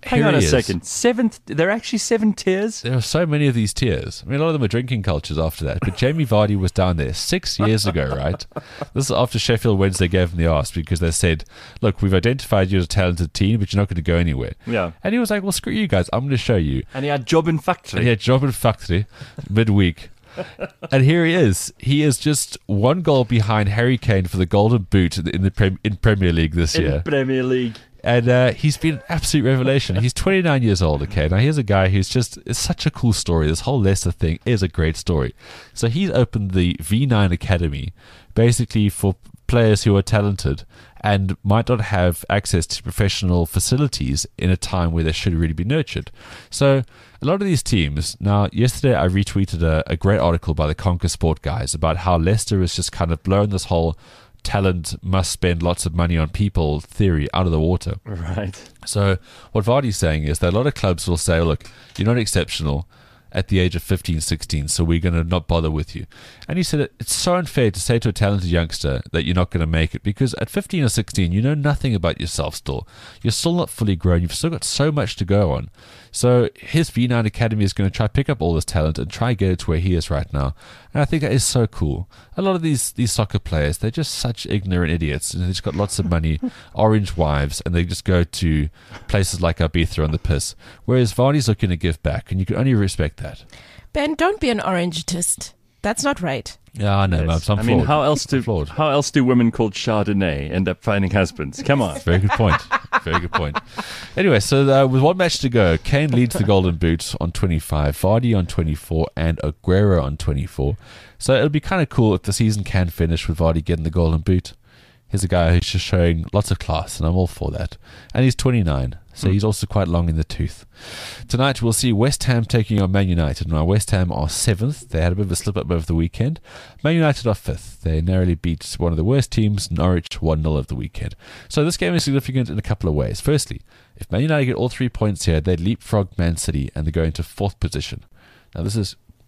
Hang Here on a he is. second. There are actually 7 tiers? There are so many of these tiers. I mean, a lot of them are drinking cultures after that. But Jamie Vardy was down there 6 years ago, right? This is after Sheffield Wednesday gave him the arse because they said, look, we've identified you as a talented team, but you're not going to go anywhere. Yeah. And he was like, well, screw you guys. I'm going to show you. And he had job in factory. And he had job in factory midweek. And here he is. He is just 1 goal behind Harry Kane for the Golden Boot in Premier League this year. In Premier League. And he's been an absolute revelation. He's 29 years old, okay? Now, here's a guy who's just... It's such a cool story. This whole Leicester thing is a great story. So he's opened the V9 Academy, basically for players who are talented and might not have access to professional facilities in a time where they should really be nurtured. So a lot of these teams... Now, yesterday I retweeted a great article by the Conquer Sport guys about how Leicester has just kind of blown this whole... talent must spend lots of money on people theory out of the water. Right. So what Vardy's saying is that a lot of clubs will say, look, you're not exceptional at the age of 15, 16, so we're going to not bother with you. And he said it's so unfair to say to a talented youngster that you're not going to make it because at 15 or 16, you know nothing about yourself still. You're still not fully grown. You've still got so much to go on. So his V9 Academy is going to try pick up all this talent and try get it to where he is right now. And I think that is so cool. A lot of these soccer players, they're just such ignorant idiots. And they've just got lots of money, orange wives, and they just go to places like Ibiza on the piss. Whereas Vardy's looking to give back, and you can only respect that. Ben, don't be an orangetist. That's not right. Yeah, I know. Yes. I'm I mean, flawed. how else do women called Chardonnay end up finding husbands? Come on. Very good point. Very good point. Anyway, so with 1 match to go, Kane leads the Golden Boot on 25, Vardy on 24, and Aguero on 24. So it'll be kind of cool if the season can finish with Vardy getting the Golden Boot. He's a guy who's just showing lots of class, and I'm all for that. And he's 29, so he's also quite long in the tooth. Tonight we'll see West Ham taking on Man United. Now, West Ham are 7th. They had a bit of a slip-up over the weekend. Man United are 5th. They narrowly beat one of the worst teams, Norwich, 1-0 over the weekend. So this game is significant in a couple of ways. Firstly, if Man United get all 3 points here, they'd leapfrog Man City, and they go into 4th position. Now, this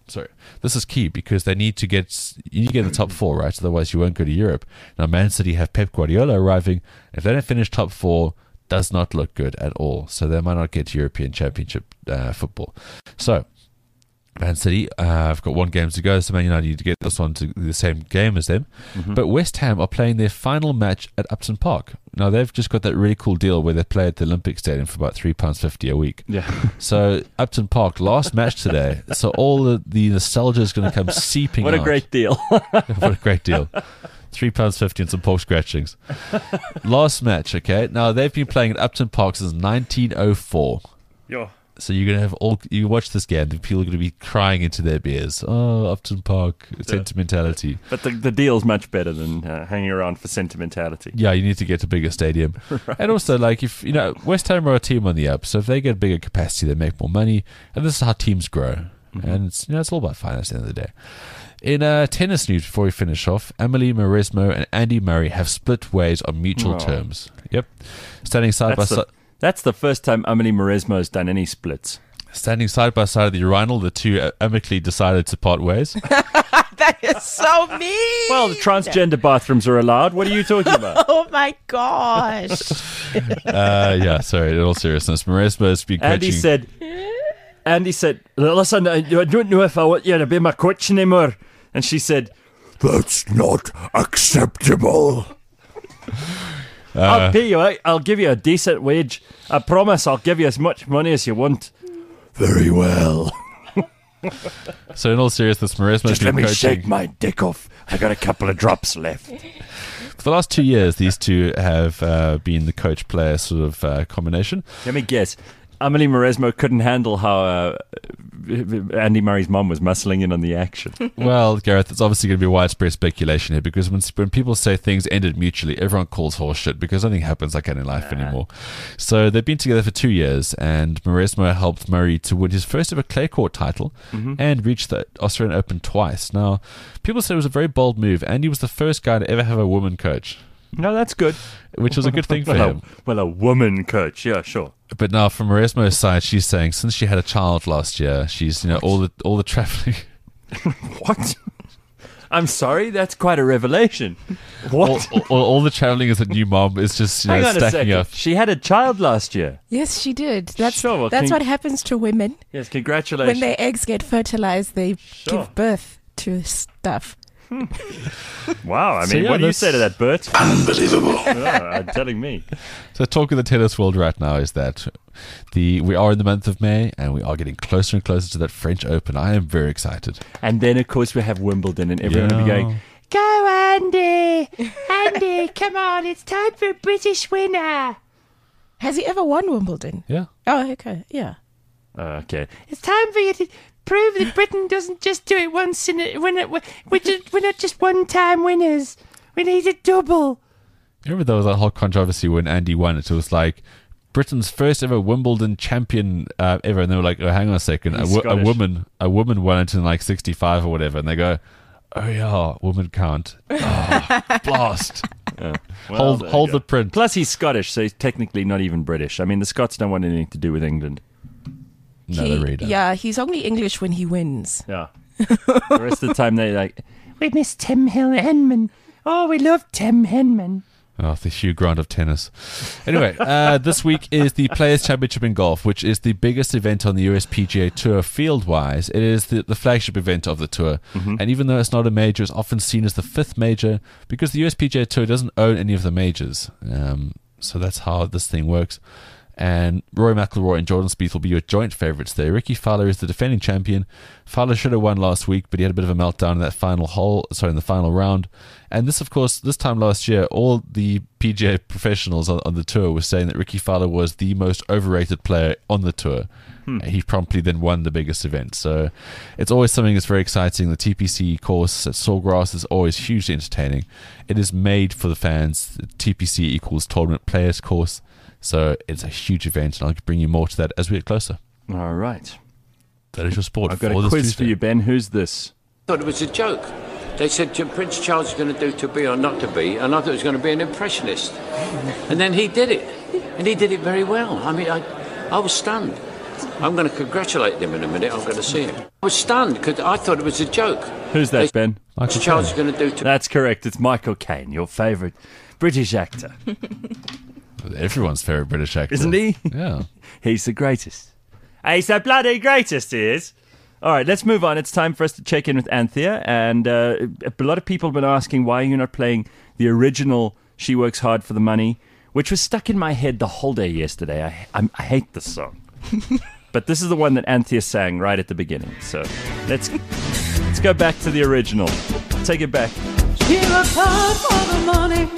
is key because you need to get in the top 4, right? Otherwise, you won't go to Europe. Now, Man City have Pep Guardiola arriving. If they don't finish top 4, does not look good at all. So they might not get European Championship football. So, Man City have got 1 game to go, so Man United need to get this one to the same game as them. Mm-hmm. But West Ham are playing their final match at Upton Park. Now, they've just got that really cool deal where they play at the Olympic Stadium for about £3.50 a week. Yeah. So, Upton Park, last match today. So, all the nostalgia is going to come seeping out. What a great deal. What a great deal. £3.50 and some pork scratchings. Last match, okay? Now, they've been playing at Upton Park since 1904. Yeah. So you're gonna have you watch this game, and people are gonna be crying into their beers. Oh, Upton Park, sentimentality. But the deal's much better than hanging around for sentimentality. Yeah, you need to get a bigger stadium, right. And also like if West Ham are a team on the up, so if they get a bigger capacity, they make more money, and this is how teams grow. Mm-hmm. And it's all about finance at the end of the day. In tennis news, before we finish off, Amelie Mauresmo and Andy Murray have split ways on mutual terms. Yep, standing side by side. That's the first time Amelie Mauresmo has done any splits. Standing side by side at the urinal, the two amicably decided to part ways. That is so mean. Well, the transgender bathrooms are allowed. What are you talking about? Oh my gosh. Yeah, sorry, in all seriousness, Mauresmo has been coaching. Andy said, listen, I don't know if I want you to be my coach anymore. And she said, that's not acceptable. I'll pay you out. I'll give you a decent wage. I promise I'll give you as much money as you want. Very well. So in all seriousness, Mauresmo has been coaching. Just let me shake my dick off. I got a couple of drops left. For the last 2 years, these two have been the coach-player sort of combination. Let me guess. Amelie Mauresmo couldn't handle how Andy Murray's mum was muscling in on the action. Well, Gareth, it's obviously going to be widespread speculation here because when people say things ended mutually, everyone calls horse shit because nothing happens like that in life anymore. So they've been together for 2 years, and Mauresmo helped Murray to win his first ever clay court title and reach the Australian Open twice. Now, people say it was a very bold move. Andy was the first guy to ever have a woman coach. No, that's good. Which was a good thing for him. Well, a woman coach, yeah, sure. But now, from Mauresmo's side, she's saying since she had a child last year, she's all the traveling. What? I'm sorry, that's quite a revelation. What? All the channeling as a new mom is just Hang on a stacking second. up. She had a child last year. Yes, she did. That's Sure, well, what happens to women. Yes, congratulations. When their eggs get fertilized, they Sure. give birth to stuff. Wow, I So, mean, yeah, what do you that's- say to that, Bert? Unbelievable. Telling me. So talk of the tennis world right now is that we are in the month of May and we are getting closer and closer to that French Open. I am very excited. And then, of course, we have Wimbledon, and everyone will be Yeah. going, "Go, Andy! Andy, come on, it's time for a British winner." Has he ever won Wimbledon? Yeah. Oh, okay. Yeah. Okay. It's time for you to prove that Britain doesn't just do it once we're not just one-time winners. We need a double. Remember there was that whole controversy when Andy won it. It was like Britain's first ever Wimbledon champion ever, and they were like, "Oh, hang on a second, He's Scottish. a woman won it in like '65 or whatever," and they go, "Oh yeah, women can't." Oh, blast! Well, hold the print. Plus, he's Scottish, so he's technically not even British. I mean, the Scots don't want anything to do with England. No, they really don't. Yeah, he's only English when he wins. Yeah. The rest of the time, they're like, "We miss Tim Henman. Oh, we love Tim Henman." Oh, the Hugh Grant of tennis. Anyway, this week is the Players' Championship in golf, which is the biggest event on the US PGA Tour field-wise. It is the flagship event of the tour. And even though it's not a major, it's often seen as the fifth major because the US PGA Tour doesn't own any of the majors. So that's how this thing works. And Rory McIlroy and Jordan Spieth will be your joint favourites there. Ricky Fowler is the defending champion. Fowler should have won last week, but he had a bit of a meltdown in that in the final round. And this, of course, this time last year, all the PGA professionals on the tour were saying that Ricky Fowler was the most overrated player on the tour. And he promptly then won the biggest event. So it's always something that's very exciting. The TPC course at Sawgrass is always hugely entertaining. It is made for the fans. The TPC equals Tournament Players course. So it's a huge event, and I'll bring you more to that as we get closer. All right. That is your sport. I've got for a this quiz Tuesday. for you, Ben. Who's this? Thought it was a joke. They said Prince Charles is going to do to be or not to be, and I thought he was going to be an impressionist. And then he did it, and he did it very well. I mean, I was stunned. I'm going to congratulate him in a minute. I'm going to see him. I was stunned because I thought it was a joke. Who's that, Ben? Michael Charles Caine. is going to do to. That's correct. It's Michael Caine, your favourite British actor. Everyone's favourite British actor. Isn't he? Yeah. He's the greatest. He's the bloody greatest, he is. All right, let's move on. It's time for us to check in with Anthea. And a lot of people have been asking why you're not playing the original She Works Hard for the Money, which was stuck in my head the whole day yesterday. I hate this song. But this is the one that Anthea sang right at the beginning. So let's go back to the original. Take it back. She works hard for the money,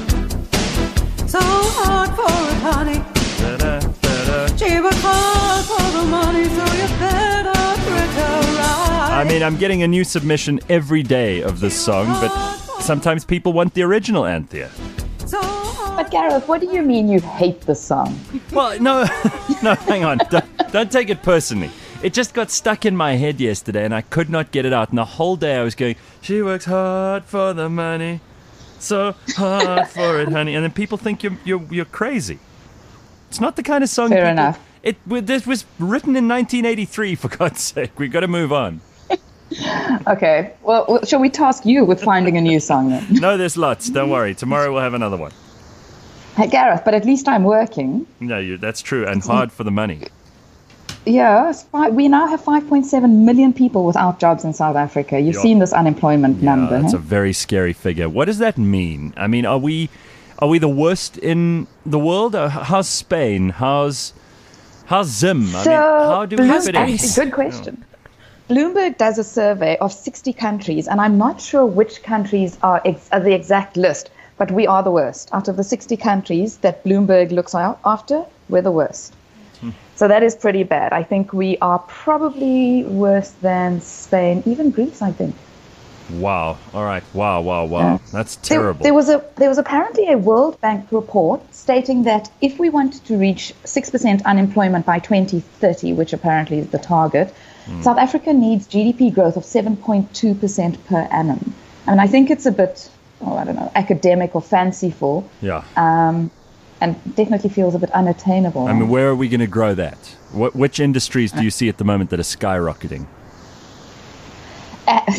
so hard for it, honey. Da-da, da-da. She works hard for the money, so you better treat her right. I mean, I'm getting a new submission every day of this song, but sometimes people want the original Anthea. So hard. But Gareth, what do you mean you hate the song? Well, no, hang on. Don't take it personally. It just got stuck in my head yesterday, and I could not get it out. And the whole day I was going, "She works hard for the money, so hard for it, honey." And then people think you're crazy. It's not the kind of song. Fair enough. This was written in 1983. For God's sake, we've got to move on. Okay, well, shall we task you with finding a new song then? No, there's lots. Don't worry. Tomorrow we'll have another one. Hey, Gareth, but at least I'm working. No, that's true, and hard for the money. Yeah, we now have 5.7 million people without jobs in South Africa. You've Yeah. seen this unemployment number. That's huh? a very scary figure. What does that mean? I mean, are we the worst in the world? How's Spain? How's Zim? I mean, how do we fit in? Actually, good question. Bloomberg does a survey of 60 countries, and I'm not sure which countries are the exact list, but we are the worst. Out of the 60 countries that Bloomberg looks after, we're the worst. So that is pretty bad. I think we are probably worse than Spain, even Greece, I think. Wow. All right. Wow. That's terrible. There was apparently a World Bank report stating that if we wanted to reach 6% unemployment by 2030, which apparently is the target, South Africa needs GDP growth of 7.2% per annum. I mean, I think it's a bit, academic or fanciful. Yeah. And definitely feels a bit unattainable. I mean, where are we going to grow that? Which industries do you see at the moment that are skyrocketing?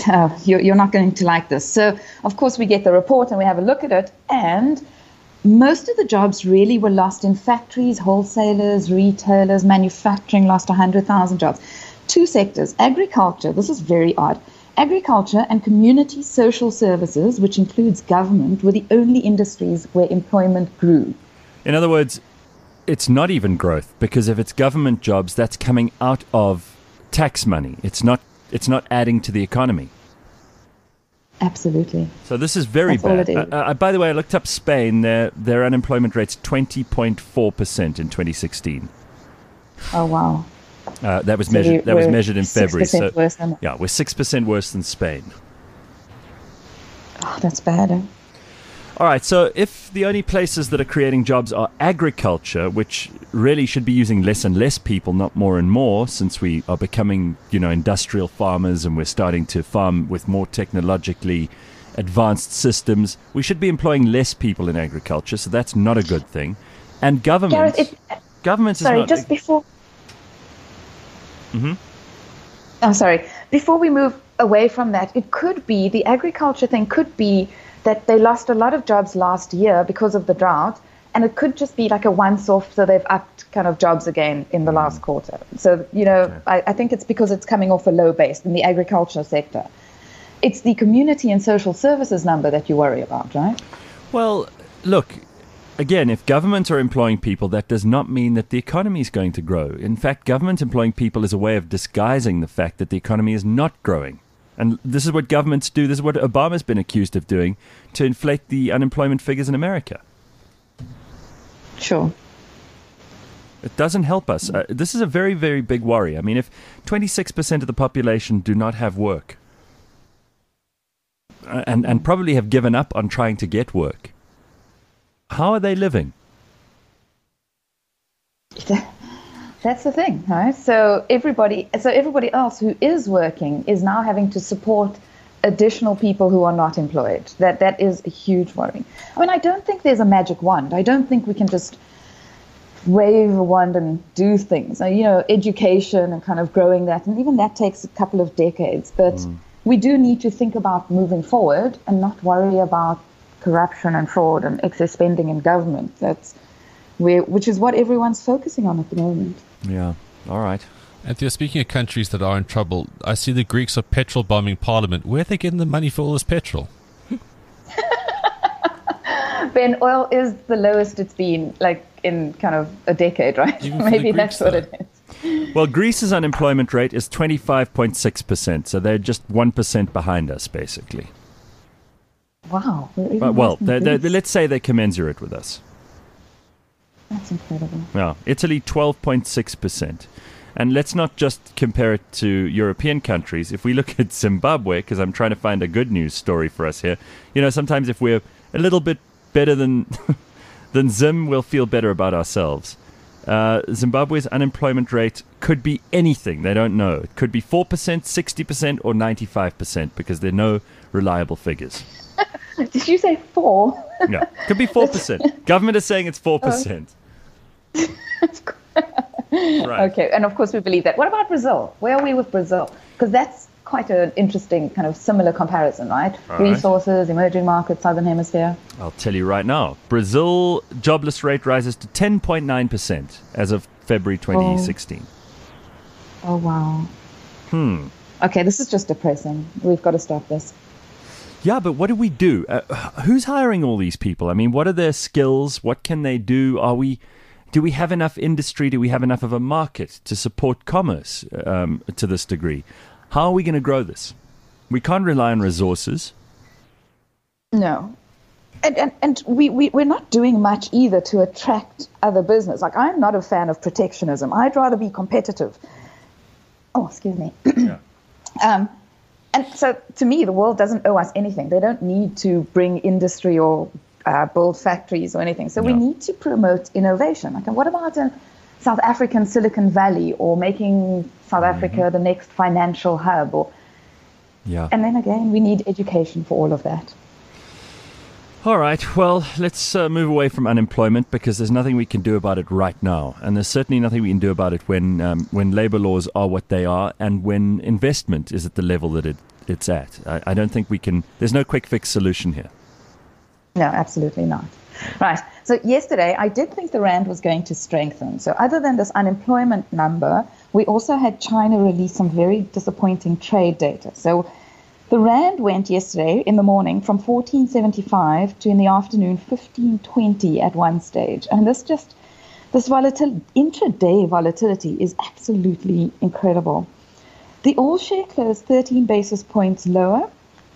you're not going to like this. So, of course, we get the report and we have a look at it, and most of the jobs really were lost in factories, wholesalers, retailers, manufacturing lost 100,000 jobs. Two sectors, agriculture, this is very odd. Agriculture and community social services, which includes government, were the only industries where employment grew. In other words, it's not even growth, because if it's government jobs, that's coming out of tax money. It's not adding to the economy. Absolutely. So this is very That's bad. all it is. By the way, I looked up Spain. Their unemployment rate's 20.4% in 2016. Oh, wow. That was So measured. That was we're measured in February. 6% worse than- yeah, we're 6% worse than Spain. Oh, that's bad. Eh? All right. So if the only places that are creating jobs are agriculture, which really should be using less and less people, not more and more, since we are becoming, industrial farmers and we're starting to farm with more technologically advanced systems, we should be employing less people in agriculture. So that's not a good thing. And government, government Sorry, is not. just before. Mm-hmm. Oh, sorry. Before we move away from that, it could be the agriculture thing. Could be that they lost a lot of jobs last year because of the drought, and it could just be like a once-off, so they've upped kind of jobs again in the last quarter. So, I think it's because it's coming off a low base in the agriculture sector. It's the community and social services number that you worry about, right? Well, look, again, if governments are employing people, that does not mean that the economy is going to grow. In fact, government employing people is a way of disguising the fact that the economy is not growing. And this is what governments do. This is what Obama's been accused of doing to inflate the unemployment figures in America. Sure. It doesn't help us. This is a very, very big worry. I mean, if 26% of the population do not have work and probably have given up on trying to get work, how are they living? That's the thing, right? So everybody else who is working is now having to support additional people who are not employed. That is a huge worry. I mean, I don't think there's a magic wand. I don't think we can just wave a wand and do things. Education and kind of growing that, and even that takes a couple of decades. But we do need to think about moving forward and not worry about corruption and fraud and excess spending in government. Which is what everyone's focusing on at the moment. Yeah. All right. Anthea, speaking of countries that are in trouble, I see the Greeks are petrol bombing Parliament. Where are they getting the money for all this petrol? Ben, oil is the lowest it's been, in kind of a decade, right? Maybe that's what it is. Well, Greece's unemployment rate is 25.6%, so they're just 1% behind us, basically. Wow. Let's say they're commensurate with us. That's incredible. Yeah, Italy 12.6%. And let's not just compare it to European countries. If we look at Zimbabwe, because I'm trying to find a good news story for us here, sometimes if we're a little bit better than Zim, we'll feel better about ourselves. Zimbabwe's unemployment rate could be anything. They don't know. It could be 4%, 60%, or 95%, because there are no reliable figures. Did you say 4? Yeah, could be 4%. Government is saying it's 4%. Right. Okay, and of course we believe that. What about Brazil? Where are we with Brazil? Because that's quite an interesting kind of similar comparison, right? All Resources, emerging markets, Southern Hemisphere. I'll tell you right now. Brazil jobless rate rises to 10.9% as of February 2016. Oh, wow. Okay, this is just depressing. We've got to stop this. Yeah, but what do we do? Who's hiring all these people? I mean, what are their skills? What can they do? Do we have enough industry? Do we have enough of a market to support commerce to this degree? How are we going to grow this? We can't rely on resources. No. And we're not doing much either to attract other business. I'm not a fan of protectionism. I'd rather be competitive. Oh, excuse me. Yeah. And so, to me, the world doesn't owe us anything. They don't need to bring industry or build factories or anything. So we need to promote innovation. What about in South African Silicon Valley, or making South Africa the next financial hub? And then again, we need education for all of that. All right, well, let's move away from unemployment, because there's nothing we can do about it right now. And there's certainly nothing we can do about it when labor laws are what they are and when investment is at the level that it it's at. I don't think we can. There's no quick fix solution here. No, absolutely not. Right. So yesterday, I did think the rand was going to strengthen. So other than this unemployment number, we also had China release some very disappointing trade data. So the rand went yesterday in the morning from 14.75 to in the afternoon 15.20 at one stage. And this intraday volatility is absolutely incredible. The all-share closed 13 basis points lower.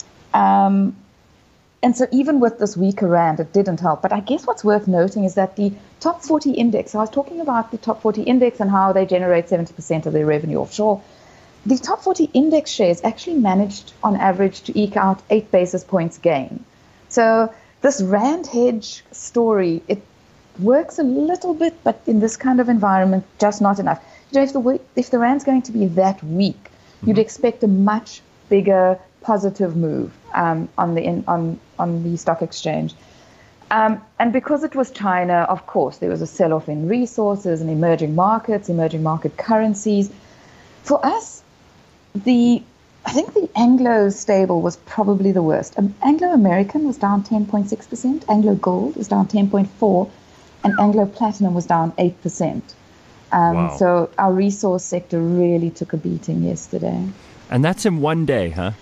And so even with this weaker rand, it didn't help. But I guess what's worth noting is that the top 40 index, so I was talking about the top 40 index and how they generate 70% of their revenue offshore. The top 40 index shares actually managed on average to eke out 8 basis points gain. So this rand hedge story, it works a little bit, but in this kind of environment, just not enough. If the rand's going to be that weak, you'd expect a much bigger positive move on the stock exchange. And because it was China, of course, there was a sell-off in resources and emerging markets, emerging market currencies. For us, I think the Anglo stable was probably the worst. Anglo-American was down 10.6%, Anglo-Gold was down 10.4%, and Anglo-Platinum was down 8%. Wow. So our resource sector really took a beating yesterday. And that's in one day, huh?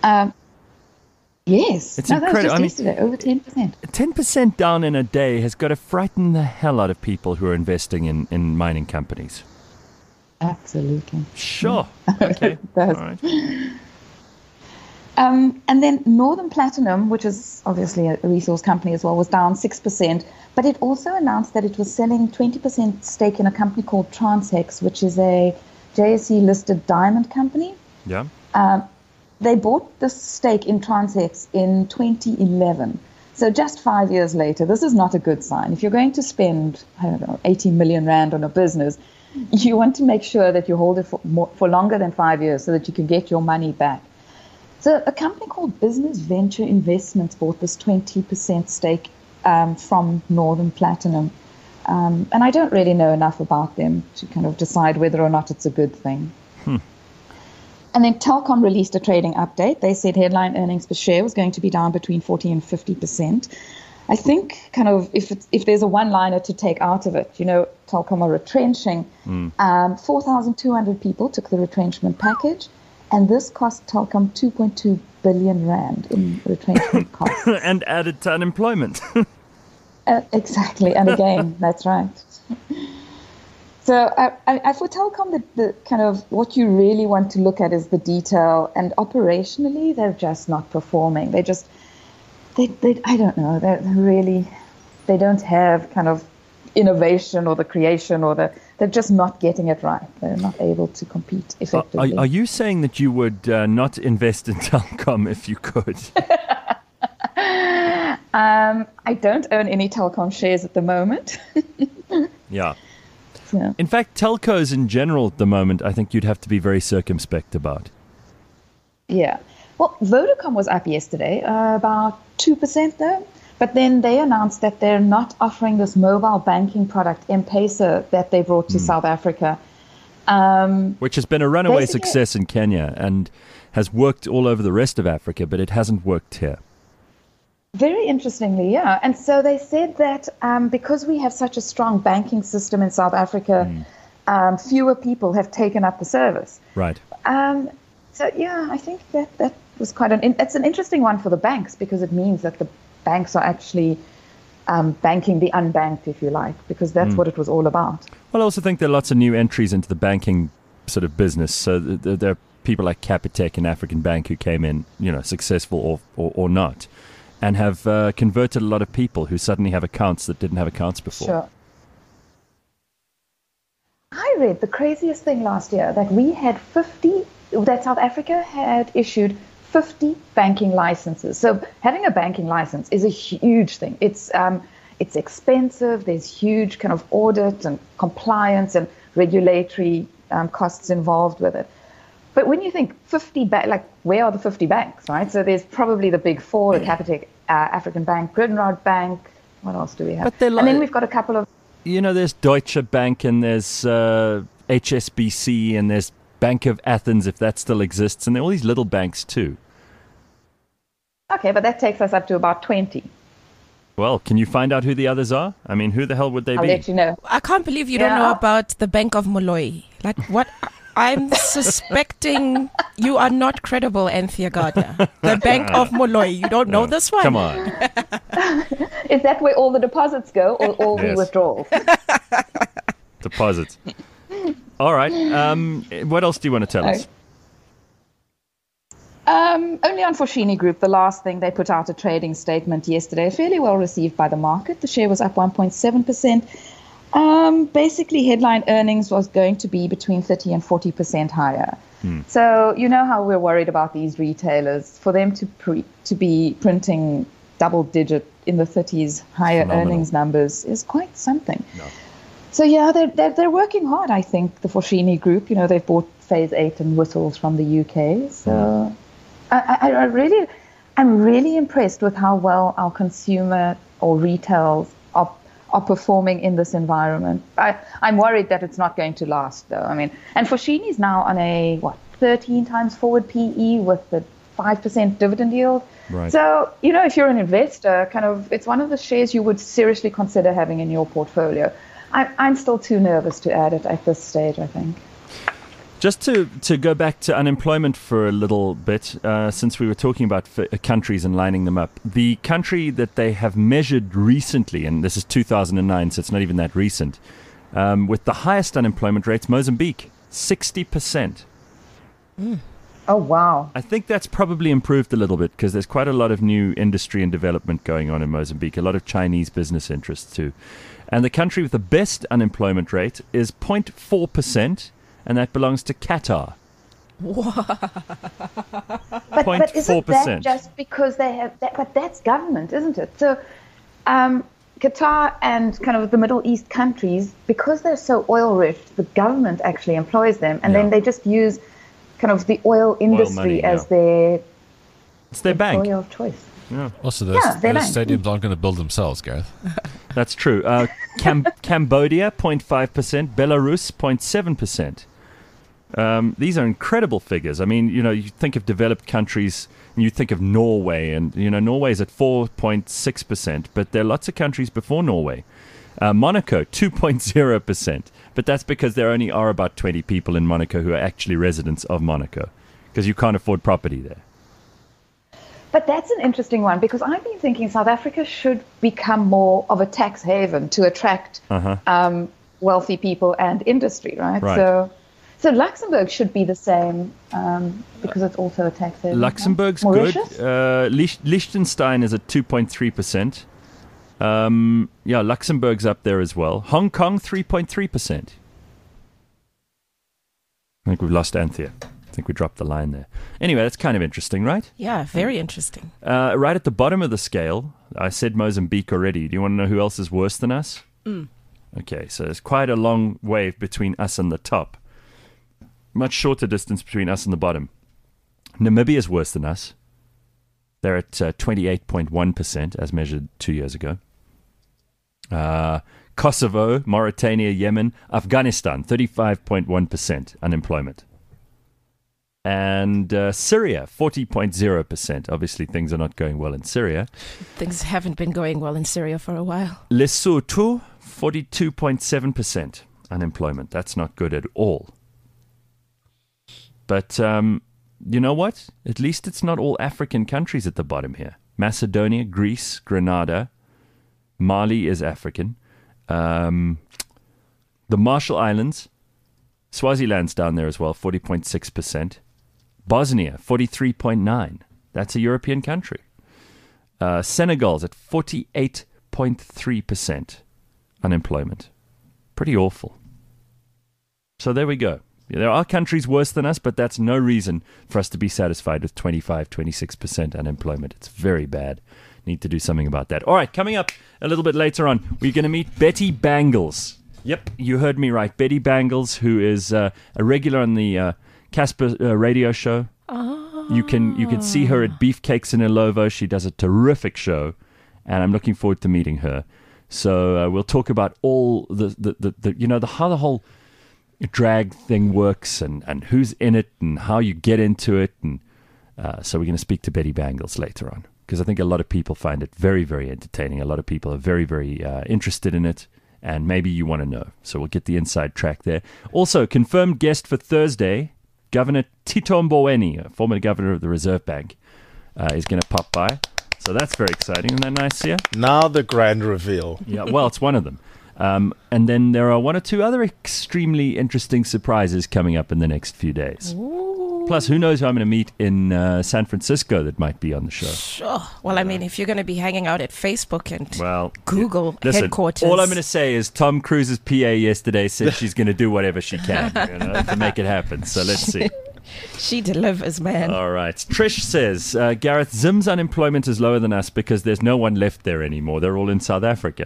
Yes. It's that was incredible. just yesterday, over 10%. 10% down in a day has got to frighten the hell out of people who are investing in mining companies. Absolutely. Sure. Okay. It does. All right. And then Northern Platinum, which is obviously a resource company as well, was down 6%. But it also announced that it was selling 20% stake in a company called Transhex, which is a JSE-listed diamond company. Yeah. They bought this stake in Transhex in 2011. So just 5 years later, this is not a good sign. If you're going to spend, 80 million rand on a business, you want to make sure that you hold it for longer than 5 years so that you can get your money back. So a company called Business Venture Investments bought this 20% stake from Northern Platinum. And I don't really know enough about them to kind of decide whether or not it's a good thing. And then Telkom released a trading update. They said headline earnings per share was going to be down between 40 and 50%. I think kind of if there's a one-liner to take out of it, Telkom are retrenching. 4,200 people took the retrenchment package, and this cost Telkom 2.2 billion rand in retrenchment costs. And added to unemployment. Exactly. And again, that's right. So for Telkom, the kind of what you really want to look at is the detail, and operationally, they're just not performing. They I don't know, they don't have kind of innovation or the creation or they're just not getting it right. They're not able to compete effectively. Are you saying that you would not invest in Telkom if you could? I don't own any Telkom shares at the moment. Yeah. Yeah. In fact, telcos in general at the moment, I think you'd have to be very circumspect about. Yeah. Well, Vodacom was up yesterday, about 2% though. But then they announced that they're not offering this mobile banking product, M-Pesa, that they brought to South Africa. Which has been a runaway success in Kenya and has worked all over the rest of Africa, but it hasn't worked here. Very interestingly, yeah. And so they said that because we have such a strong banking system in South Africa, fewer people have taken up the service. Right. So, yeah, I think that was it's an interesting one for the banks, because it means that the banks are actually banking the unbanked, if you like, because that's what it was all about. Well, I also think there are lots of new entries into the banking sort of business. So there are people like Capitec and African Bank who came in, successful or not, and have converted a lot of people who suddenly have accounts that didn't have accounts before. Sure. I read the craziest thing last year, that South Africa had issued 50 banking licenses. So having a banking license is a huge thing. It's expensive. There's huge kind of audit and compliance and regulatory costs involved with it. But when you think 50 where are the 50 banks, right? So there's probably the big four: the Capitec, African Bank, Grindrod Bank. What else do we have? And then we've got a couple of... there's Deutsche Bank and there's HSBC and there's Bank of Athens, if that still exists, and there are all these little banks too. Okay, but that takes us up to about 20. Well, can you find out who the others are? I mean, who the hell would they I'll be? let you know. I can't believe you don't know about the Bank of Moloi. Like, what? I'm suspecting you are not credible, Anthea Gardner. The Bank of Moloi. You don't know this one? Come on. Is that where all the deposits go, or all the Yes. withdrawals? Deposits. All right. What else do you want to tell us? Only on Foschini Group, the last thing, they put out a trading statement yesterday, fairly well received by the market. The share was up 1.7%. Basically, headline earnings was going to be between 30 and 40% higher. So you know how we're worried about these retailers. For them to be printing double-digit in the 30s higher Phenomenal. earnings numbers is quite something. No. So yeah, they're working hard. I think the Foschini Group. You know, they've bought Phase 8 and Whistles from the UK. So I'm really impressed with how well our consumer or retails are performing in this environment. I'm worried that it's not going to last, though. I mean, and Foschini's now on a 13 times forward PE with the 5% dividend yield. Right. So, you know, if you're an investor, it's one of the shares you would seriously consider having in your portfolio. I'm still too nervous to add it at this stage, I think. Just to go back to unemployment for a little bit, since we were talking about countries and lining them up, the country that they have measured recently, and this is 2009, so it's not even that recent, with the highest unemployment rates, Mozambique, 60%. Oh, wow. I think that's probably improved a little bit because there's quite a lot of new industry and development going on in Mozambique, a lot of Chinese business interests too. And the country with the best unemployment rate is 0.4%. And that belongs to Qatar. But isn't that just because they have that? But that's government, isn't it? So Qatar and kind of the Middle East countries, because they're so oil rich, the government actually employs them, and then they just use kind of the oil industry money, as their it's their bank employer of choice. Yeah. Also, those stadiums aren't going to build themselves, Gareth. That's true. Cambodia, 0.5%. Belarus, 0.7%. These are incredible figures. I mean, you know, you think of developed countries, and you think of Norway, and, you know, Norway's at 4.6%, but there are lots of countries before Norway. Monaco, 2.0%, but that's because there only are about 20 people in Monaco who are actually residents of Monaco, because you can't afford property there. But that's an interesting one, because I've been thinking South Africa should become more of a tax haven to attract wealthy people and industry, right? So Luxembourg should be the same because it's also a tax haven. Luxembourg's good. Liechtenstein is at 2.3%. Luxembourg's up there as well. Hong Kong, 3.3%. I think we've lost Anthea. I think we dropped the line there. Anyway, that's kind of interesting, right? Yeah, very interesting. Right at the bottom of the scale, I said Mozambique already. Do you want to know who else is worse than us? Okay, so there's quite a long wave between us and the top. Much shorter distance between us and the bottom. Namibia is worse than us. They're at 28.1% as measured 2 years ago. Kosovo, Mauritania, Yemen, Afghanistan, 35.1% unemployment. And Syria, 40.0%. Obviously, things are not going well in Syria. Things haven't been going well in Syria for a while. Lesotho, 42.7% unemployment. That's not good at all. But you know what? At least it's not all African countries at the bottom here. Macedonia, Greece, Grenada, Mali is African. The Marshall Islands, Swaziland's down there as well, 40.6%. Bosnia, 43.9%. That's a European country. Senegal's at 48.3% unemployment. Pretty awful. So there we go. There are countries worse than us, but that's no reason for us to be satisfied with 25, 26% unemployment. It's very bad. Need to do something about that. All right, coming up a little bit later on, we're going to meet Betty Bangles. Yep, you heard me right. Betty Bangles, who is a regular on the Casper radio show. Oh. You can see her at Beefcakes in Ilovo. She does a terrific show, and I'm looking forward to meeting her. So we'll talk about all how the whole drag thing works and who's in it and how you get into it. And so we're going to speak to Betty Bangles later on. because I think a lot of people find it very, very entertaining. A lot of people are very, very interested in it, and maybe you want to know. So we'll get the inside track there. Also, confirmed guest for Thursday, Governor Tito Mboweni, former governor of the Reserve Bank, is going to pop by. So that's very exciting. Isn't that nice, Sia? Now the grand reveal. Yeah, well, it's one of them. And then there are one or two other extremely interesting surprises coming up in the next few days. Ooh. Plus, who knows who I'm going to meet in San Francisco that might be on the show. Sure. Well, I mean, if you're going to be hanging out at Facebook and Google listen, headquarters. All I'm going to say is Tom Cruise's PA yesterday said she's going to do whatever she can to make it happen. So let's see. She delivers, man. All right. Trish says, Gareth, Zim's unemployment is lower than us because there's no one left there anymore. They're all in South Africa.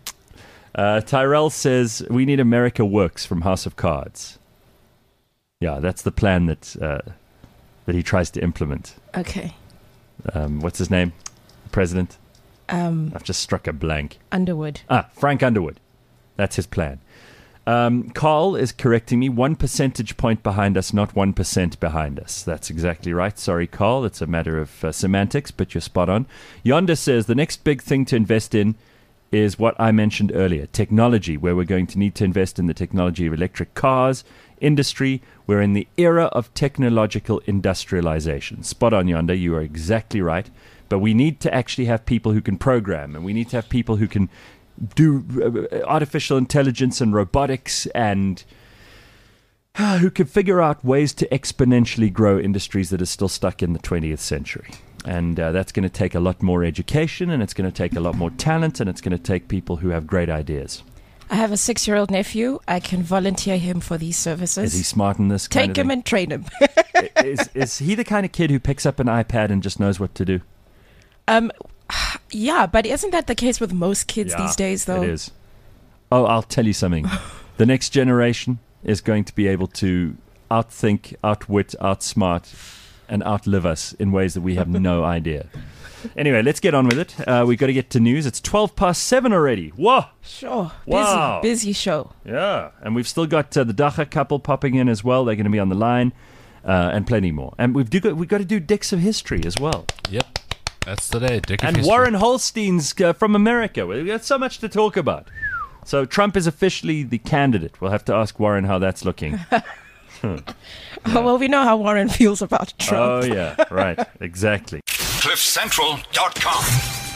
Tyrell says, we need America Works from House of Cards. Yeah, that's the plan that he tries to implement. Okay. What's his name? The president? I've just struck a blank. Underwood. Frank Underwood. That's his plan. Carl is correcting me. 1 percentage point behind us, not 1% behind us. That's exactly right. Sorry, Carl. It's a matter of semantics, but you're spot on. Yonda says the next big thing to invest in is what I mentioned earlier, technology, where we're going to need to invest in the technology of electric cars, industry. We're in the era of technological industrialization. Spot on, Yonda. You are exactly right. But we need to actually have people who can program, and we need to have people who can do artificial intelligence and robotics, and who can figure out ways to exponentially grow industries that are still stuck in the 20th century. And that's going to take a lot more education, and it's going to take a lot more talent, and it's going to take people who have great ideas. I have a 6-year-old nephew. I can volunteer him for these services. Is he smart in this kind of thing? Take him and train him. Is he the kind of kid who picks up an iPad and just knows what to do? Yeah, but isn't that the case with most kids these days, though? It is. Oh, I'll tell you something. The next generation is going to be able to outthink, outwit, outsmart, and outlive us in ways that we have no idea. Anyway, let's get on with it. We've got to get to news. It's 7:12 already. Whoa! Sure. Wow. Busy show. Yeah. And we've still got the Dacha couple popping in as well. They're going to be on the line, and plenty more. And we've got to do Dicks of History as well. Yep. That's today, Dick of And History. Warren Holstein's from America. We've got so much to talk about. So Trump is officially the candidate. We'll have to ask Warren how that's looking. Well, we know how Warren feels about Trump. Oh, yeah. Right. Exactly. CliffCentral.com